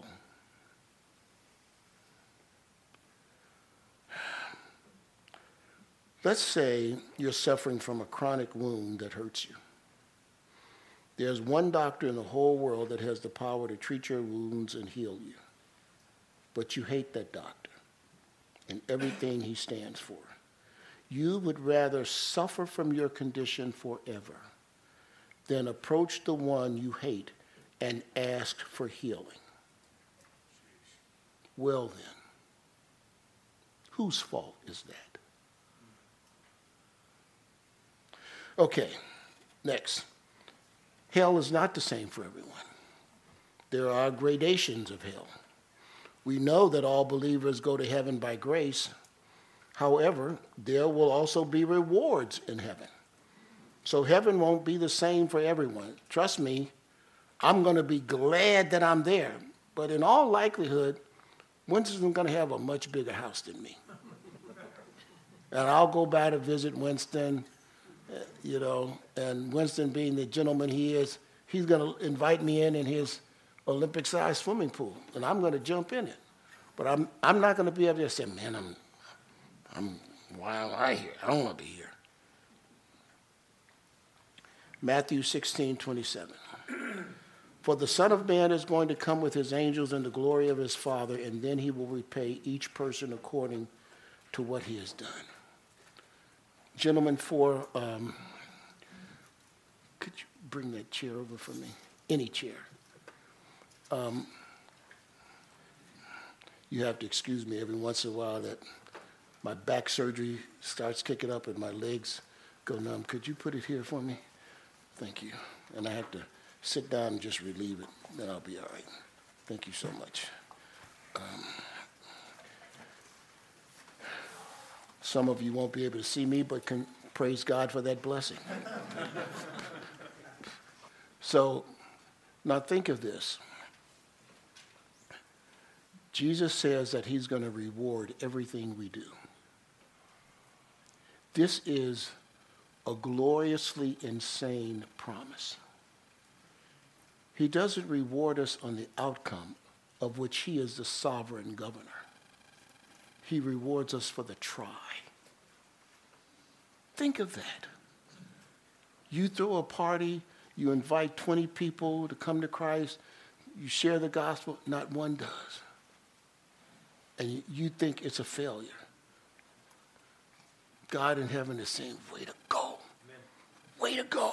Let's say you're suffering from a chronic wound that hurts you. There's one doctor in the whole world that has the power to treat your wounds and heal you. But you hate that doctor and everything he stands for. You would rather suffer from your condition forever than approach the one you hate and ask for healing. Well then, whose fault is that? Okay, next. Hell is not the same for everyone. There are gradations of hell. We know that all believers go to heaven by grace. However, there will also be rewards in heaven. So heaven won't be the same for everyone. Trust me, I'm going to be glad that I'm there. But in all likelihood, Winston's going to have a much bigger house than me. And I'll go by to visit Winston. You know, and Winston, being the gentleman he is, he's going to invite me in in his Olympic-sized swimming pool, and I'm going to jump in it. But I'm I'm not going to be able to say, man, I'm, I'm, why am I here? I don't want to be here. Matthew sixteen twenty-seven. For the Son of Man is going to come with his angels in the glory of his Father, and then he will repay each person according to what he has done. Gentlemen, for, um, could you bring that chair over for me? Any chair. Um, you have to excuse me every once in a while that my back surgery starts kicking up and my legs go numb. Could you put it here for me? Thank you. And I have to sit down and just relieve it. Then I'll be all right. Thank you so much. Um, Some of you won't be able to see me, but can praise God for that blessing. So, now think of this. Jesus says that he's going to reward everything we do. This is a gloriously insane promise. He doesn't reward us on the outcome of which he is the sovereign governor. He rewards us for the try. Think of that. You throw a party, you invite twenty people to come to Christ, you share the gospel, not one does. And you think it's a failure. God in heaven is saying, way to go. Amen. Way to go.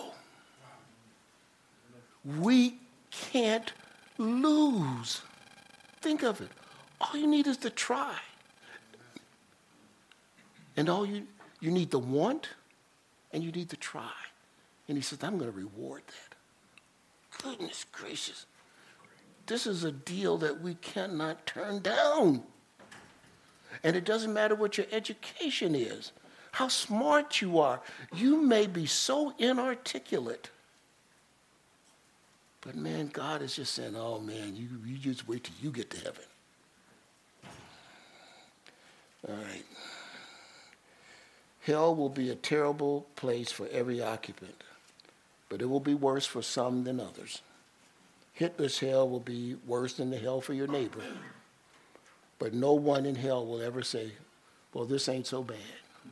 Amen. We can't lose. Think of it. All you need is to try. And all you, you need the want, and you need the try. And he says, I'm going to reward that. Goodness gracious. This is a deal that we cannot turn down. And it doesn't matter what your education is. how smart you are. You may be so inarticulate. But man, God is just saying, oh man, you, you just wait till you get to heaven. All right. Hell will be a terrible place for every occupant, but it will be worse for some than others. Hitler's hell will be worse than the hell for your neighbor, but no one in hell will ever say, well, this ain't so bad.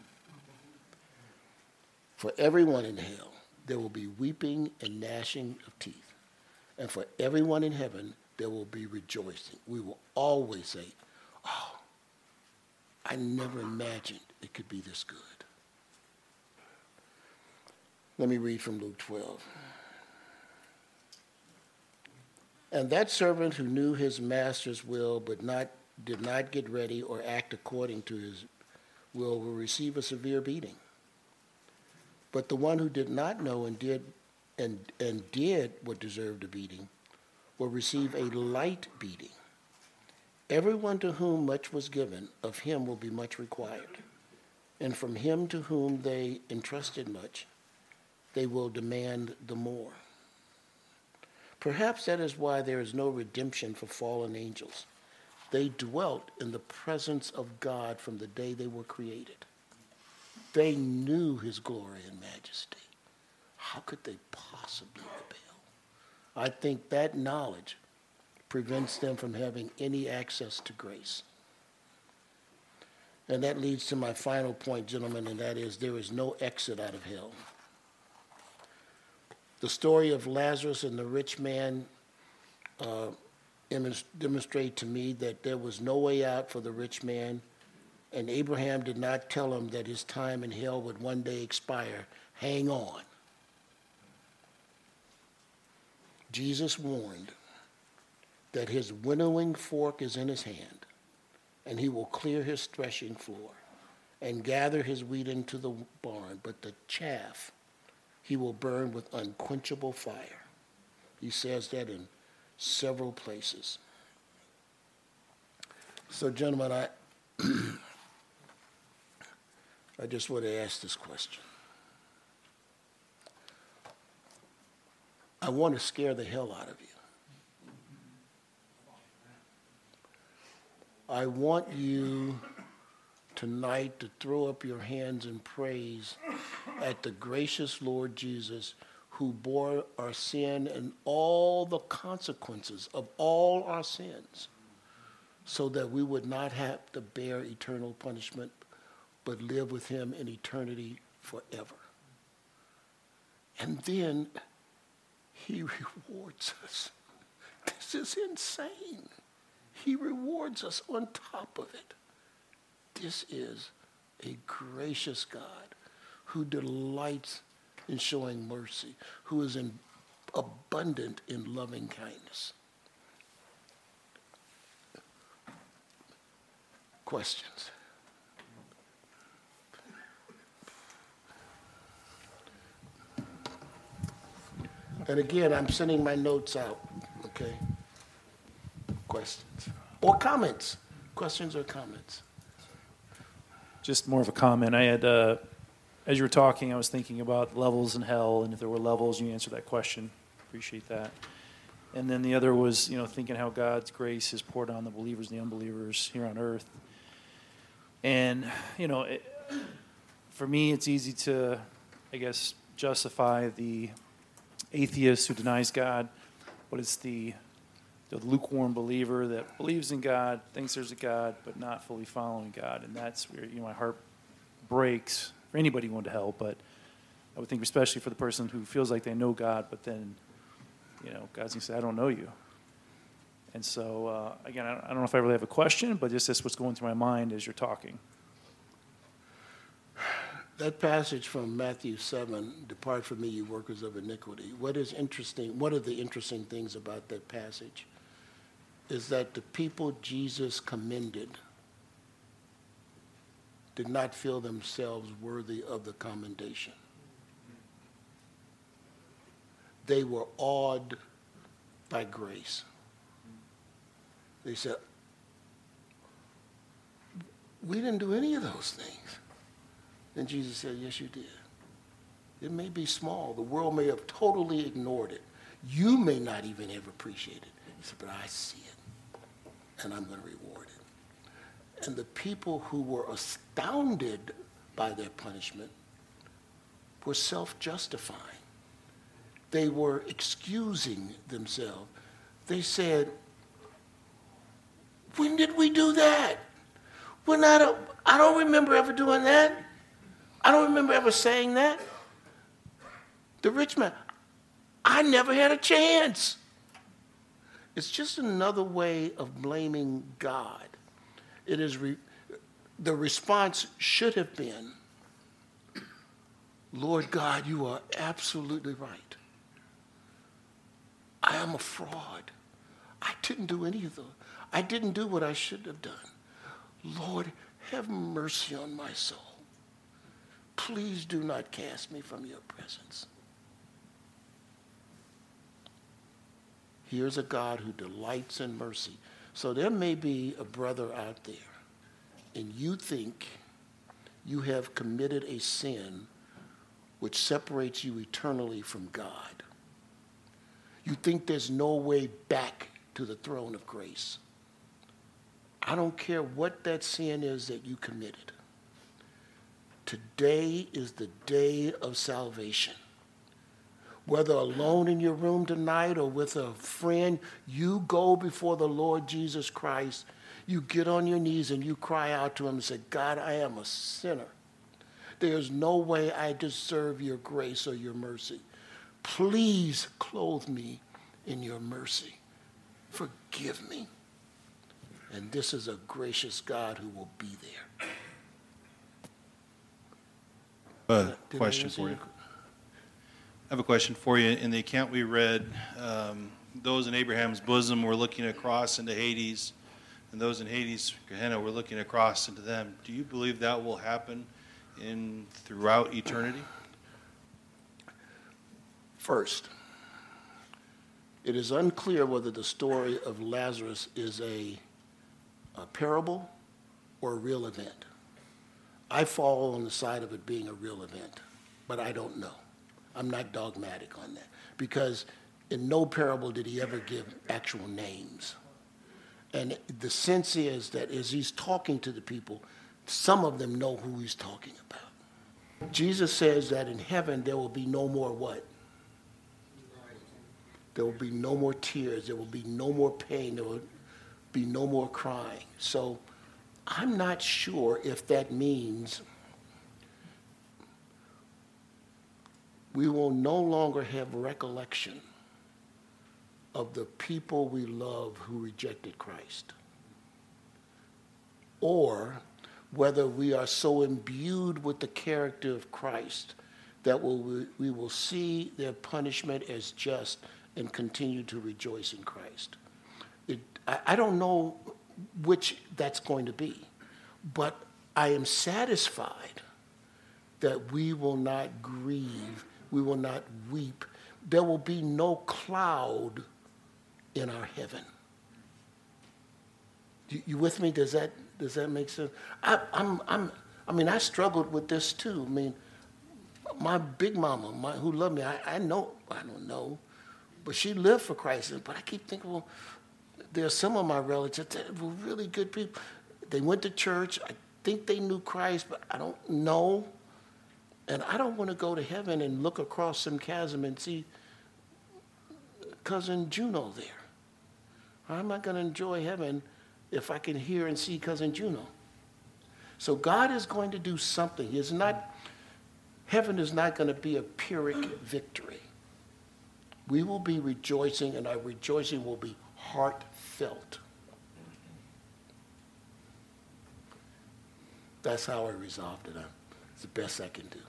For everyone in hell, there will be weeping and gnashing of teeth. And for everyone in heaven, there will be rejoicing. We will always say, oh, I never imagined it could be this good. Let me read from Luke twelve. And that servant who knew his master's will but not, did not get ready or act according to his will will receive a severe beating. But the one who did not know and did and, and did what deserved a beating will receive a light beating. Everyone to whom much was given, of him will be much required. And from him to whom they entrusted much, they will demand the more. Perhaps that is why there is no redemption for fallen angels. They dwelt in the presence of God from the day they were created. They knew his glory and majesty. How could they possibly rebel? I think that knowledge prevents them from having any access to grace. And that leads to my final point, gentlemen, and that is there is no exit out of hell. The story of Lazarus and the rich man uh, demonstrate to me that there was no way out for the rich man, and Abraham did not tell him that his time in hell would one day expire. Hang on. Jesus warned that his winnowing fork is in his hand, and he will clear his threshing floor and gather his wheat into the barn, but the chaff he will burn with unquenchable fire. He says that in several places. So, gentlemen, I, I just want to ask this question. I want to scare the hell out of you. I want you tonight to throw up your hands in praise at the gracious Lord Jesus, who bore our sin and all the consequences of all our sins, so that we would not have to bear eternal punishment, but live with him in eternity forever. And then he rewards us. This is insane. He rewards us on top of it. This is a gracious God who delights in showing mercy, who is in, abundant in loving kindness. Questions? And again, I'm sending my notes out, okay? Questions or comments? Questions or comments? Just more of a comment. I had, uh, as you were talking, I was thinking about levels in hell, and if there were levels, you answered that question. Appreciate that. And then the other was, you know, thinking how God's grace is poured on the believers and the unbelievers here on earth. And, you know, it, for me, it's easy to, I guess, justify the atheist who denies God, but it's the the lukewarm believer that believes in God, thinks there's a God, but not fully following God. And that's where, you know, my heart breaks for anybody going to hell, but I would think especially for the person who feels like they know God, but then, you know, God's going to say, I don't know you. And so, uh, again, I don't know if I really have a question, but just that's what's going through my mind as you're talking. That passage from Matthew seven, depart from me, you workers of iniquity. What is interesting, one of the interesting things about that passage is that the people Jesus commended did not feel themselves worthy of the commendation. They were awed by grace. They said, we didn't do any of those things. And Jesus said, yes, you did. It may be small. The world may have totally ignored it. You may not even have appreciated it. He said, but I see it, and I'm going to reward it. And the people who were astounded by their punishment were self-justifying. They were excusing themselves. They said, when did we do that? We're not a, I don't remember ever doing that. I don't remember ever saying that. The rich man, I never had a chance. It's just another way of blaming God. It is re, the response should have been, Lord God, you are absolutely right. I am a fraud. I didn't do any of the, I didn't do what I should have done. Lord, have mercy on my soul. Please do not cast me from your presence. Here's a God who delights in mercy. So there may be a brother out there, and you think you have committed a sin which separates you eternally from God. You think there's no way back to the throne of grace. I don't care what that sin is that you committed. Today is the day of salvation. Whether alone in your room tonight or with a friend, you go before the Lord Jesus Christ. You get on your knees and you cry out to him and say, God, I am a sinner. There's no way I deserve your grace or your mercy. Please clothe me in your mercy. Forgive me. And this is a gracious God who will be there. Uh, question for you. I have a question for you. In the account we read, um, those in Abraham's bosom were looking across into Hades, and those in Hades, Gehenna, were looking across into them. Do you believe that will happen in throughout eternity? First, it is unclear whether the story of Lazarus is a, a parable or a real event. I fall on the side of it being a real event, but I don't know. I'm not dogmatic on that, because in no parable did he ever give actual names. And the sense is that as he's talking to the people, some of them know who he's talking about. Jesus says that in heaven there will be no more what? There will be no more tears. There will be no more pain. There will be no more crying. So I'm not sure if that means we will no longer have recollection of the people we love who rejected Christ, or whether we are so imbued with the character of Christ that we'll, we will see their punishment as just and continue to rejoice in Christ. It, I, I don't know which that's going to be, but I am satisfied that we will not grieve, we will not weep. There will be no cloud in our heaven. You, you with me? Does that does that make sense? I, I'm I'm I mean I struggled with this too. I mean, my big mama, my, who loved me, I, I know I don't know, but she lived for Christ. But I keep thinking, well, there are some of my relatives that were really good people. They went to church. I think they knew Christ, but I don't know. And I don't want to go to heaven and look across some chasm and see Cousin Juno there. How am I going to enjoy heaven if I can hear and see Cousin Juno? So God is going to do something. It's not, heaven is not going to be a Pyrrhic victory. We will be rejoicing, and our rejoicing will be heartfelt. That's how I resolved it. It's the best I can do.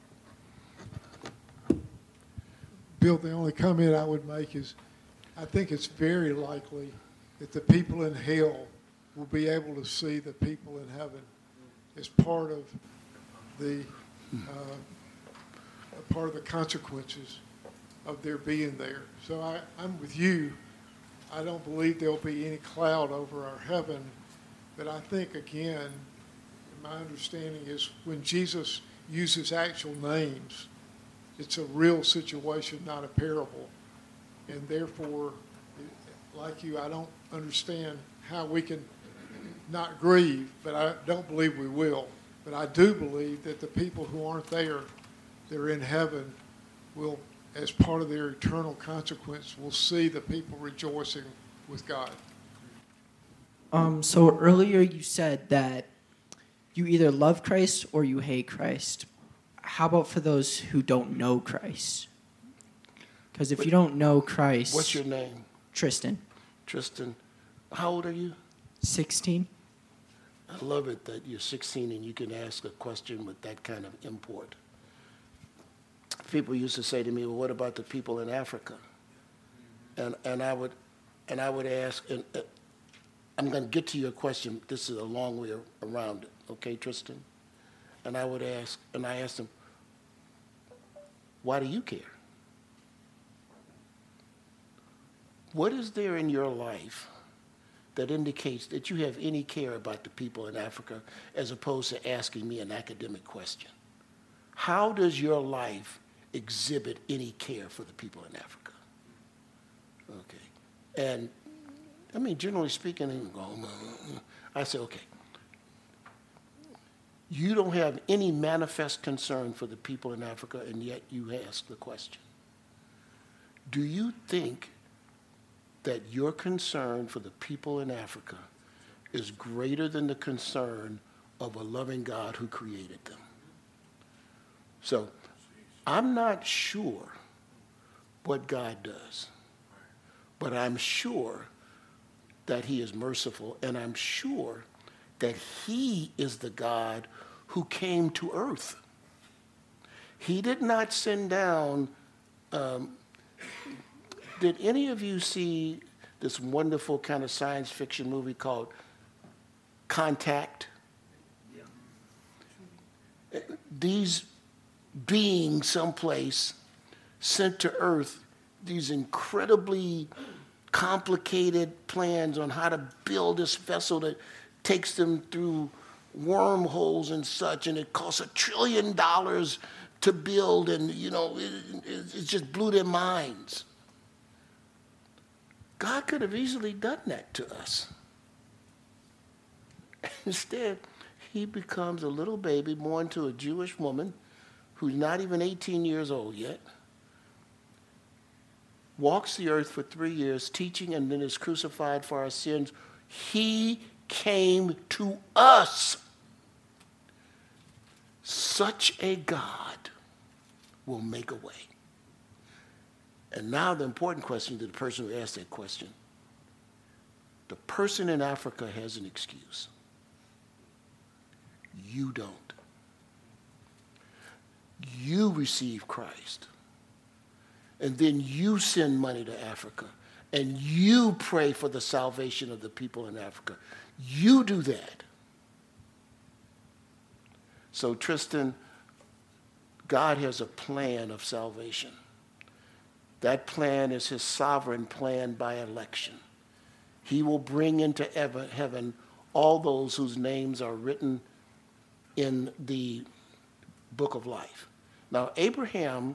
Bill, the only comment I would make is I think it's very likely that the people in hell will be able to see the people in heaven as part of the uh, part of the consequences of their being there. So I, I'm with you. I don't believe there'll be any cloud over our heaven, but I think, again, my understanding is when Jesus uses actual names. It's a real situation, not a parable. And therefore, like you, I don't understand how we can not grieve, but I don't believe we will. But I do believe that the people who aren't there, they're in heaven, will, as part of their eternal consequence, will see the people rejoicing with God. Um, so earlier you said that you either love Christ or you hate Christ. How about for those who don't know Christ? Because if What- you don't know Christ... What's your name? Tristan. Tristan. How old are you? sixteen. I love it that you're sixteen and you can ask a question with that kind of import. People used to say to me, well, what about the people in Africa? And, and, I, would, and I would ask, and uh, I'm going to get to your question. This is a long way around it, okay, Tristan? And I would ask, and I asked him, why do you care? What is there in your life that indicates that you have any care about the people in Africa as opposed to asking me an academic question? How does your life exhibit any care for the people in Africa? Okay. And, I mean, generally speaking, they go, I say, okay. You don't have any manifest concern for the people in Africa, and yet you ask the question. Do you think that your concern for the people in Africa is greater than the concern of a loving God who created them? So I'm not sure what God does, but I'm sure that he is merciful, and I'm sure that he is the God who came to earth. He did not send down um, did any of you see this wonderful kind of science fiction movie called Contact? Yeah. These beings someplace sent to Earth these incredibly complicated plans on how to build this vessel that takes them through wormholes and such, and it costs a trillion dollars to build, and you know, it, it, it just blew their minds. God could have easily done that to us. Instead, he becomes a little baby born to a Jewish woman who's not even eighteen years old yet, walks the earth for three years, teaching, and then is crucified for our sins. He came to us. Such a God will make a way. And now the important question to the person who asked that question. The person in Africa has an excuse. You don't. You receive Christ. And then you send money to Africa. And you pray for the salvation of the people in Africa. You do that. So Tristan, God has a plan of salvation. That plan is his sovereign plan by election. He will bring into heaven all those whose names are written in the book of life. Now, Abraham,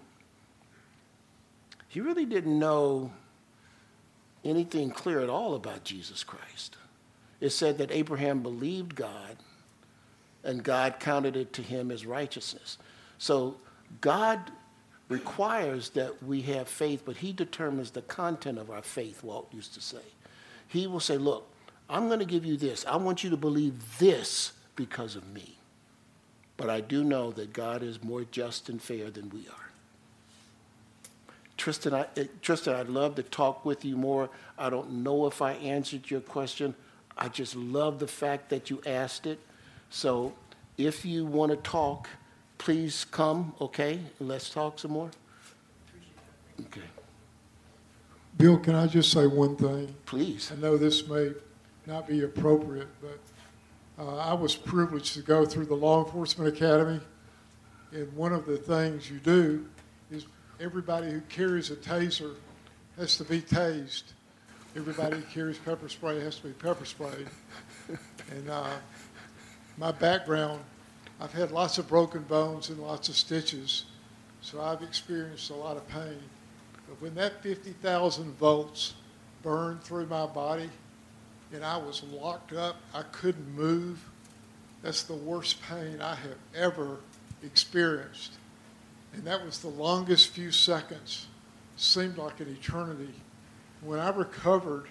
he really didn't know anything clear at all about Jesus Christ. It said that Abraham believed God, and God counted it to him as righteousness. So God requires that we have faith, but he determines the content of our faith, Walt used to say. He will say, look, I'm going to give you this. I want you to believe this because of me. But I do know that God is more just and fair than we are. Tristan, I, Tristan, I'd love to talk with you more. I don't know if I answered your question. I just love the fact that you asked it. So if you want to talk, please come, okay? Let's talk some more. Okay. Bill, can I just say one thing? Please. I know this may not be appropriate, but uh, I was privileged to go through the Law Enforcement Academy, and one of the things you do is everybody who carries a taser has to be tased. Everybody who carries pepper spray has to be pepper sprayed. And uh, my background I've had lots of broken bones and lots of stitches, so I've experienced a lot of pain. But when that fifty thousand volts burned through my body and I was locked up, I couldn't move, that's the worst pain I have ever experienced. And that was the longest few seconds. Seemed like an eternity. When I recovered,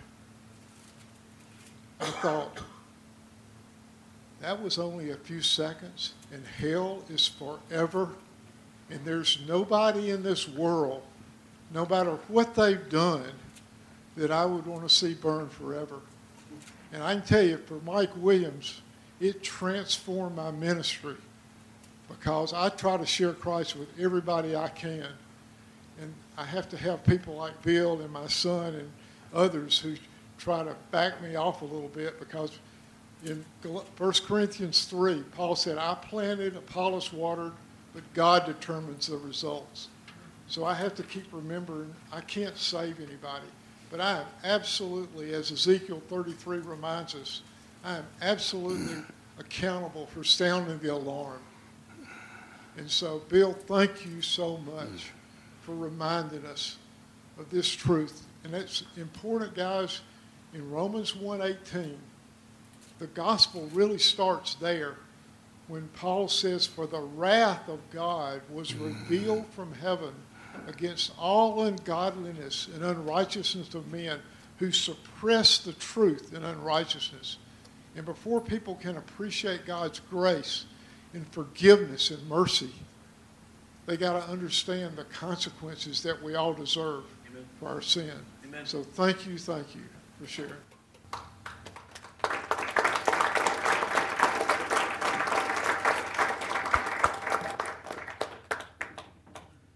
I thought, that was only a few seconds, and hell is forever. And there's nobody in this world, no matter what they've done, that I would want to see burn forever. And I can tell you, for Mike Williams, it transformed my ministry because I try to share Christ with everybody I can. And I have to have people like Bill and my son and others who try to back me off a little bit, because in First Corinthians three, Paul said, I planted, Apollos watered, but God determines the results. So I have to keep remembering I can't save anybody. But I am absolutely, as Ezekiel thirty-three reminds us, I am absolutely accountable for sounding the alarm. And so, Bill, thank you so much for reminding us of this truth. And it's important, guys. In Romans one eighteen, the gospel really starts there when Paul says, for the wrath of God was revealed from heaven against all ungodliness and unrighteousness of men who suppress the truth in unrighteousness. And before people can appreciate God's grace and forgiveness and mercy, they got to understand the consequences that we all deserve Amen. For our sin. Amen. So thank you, thank you for sharing.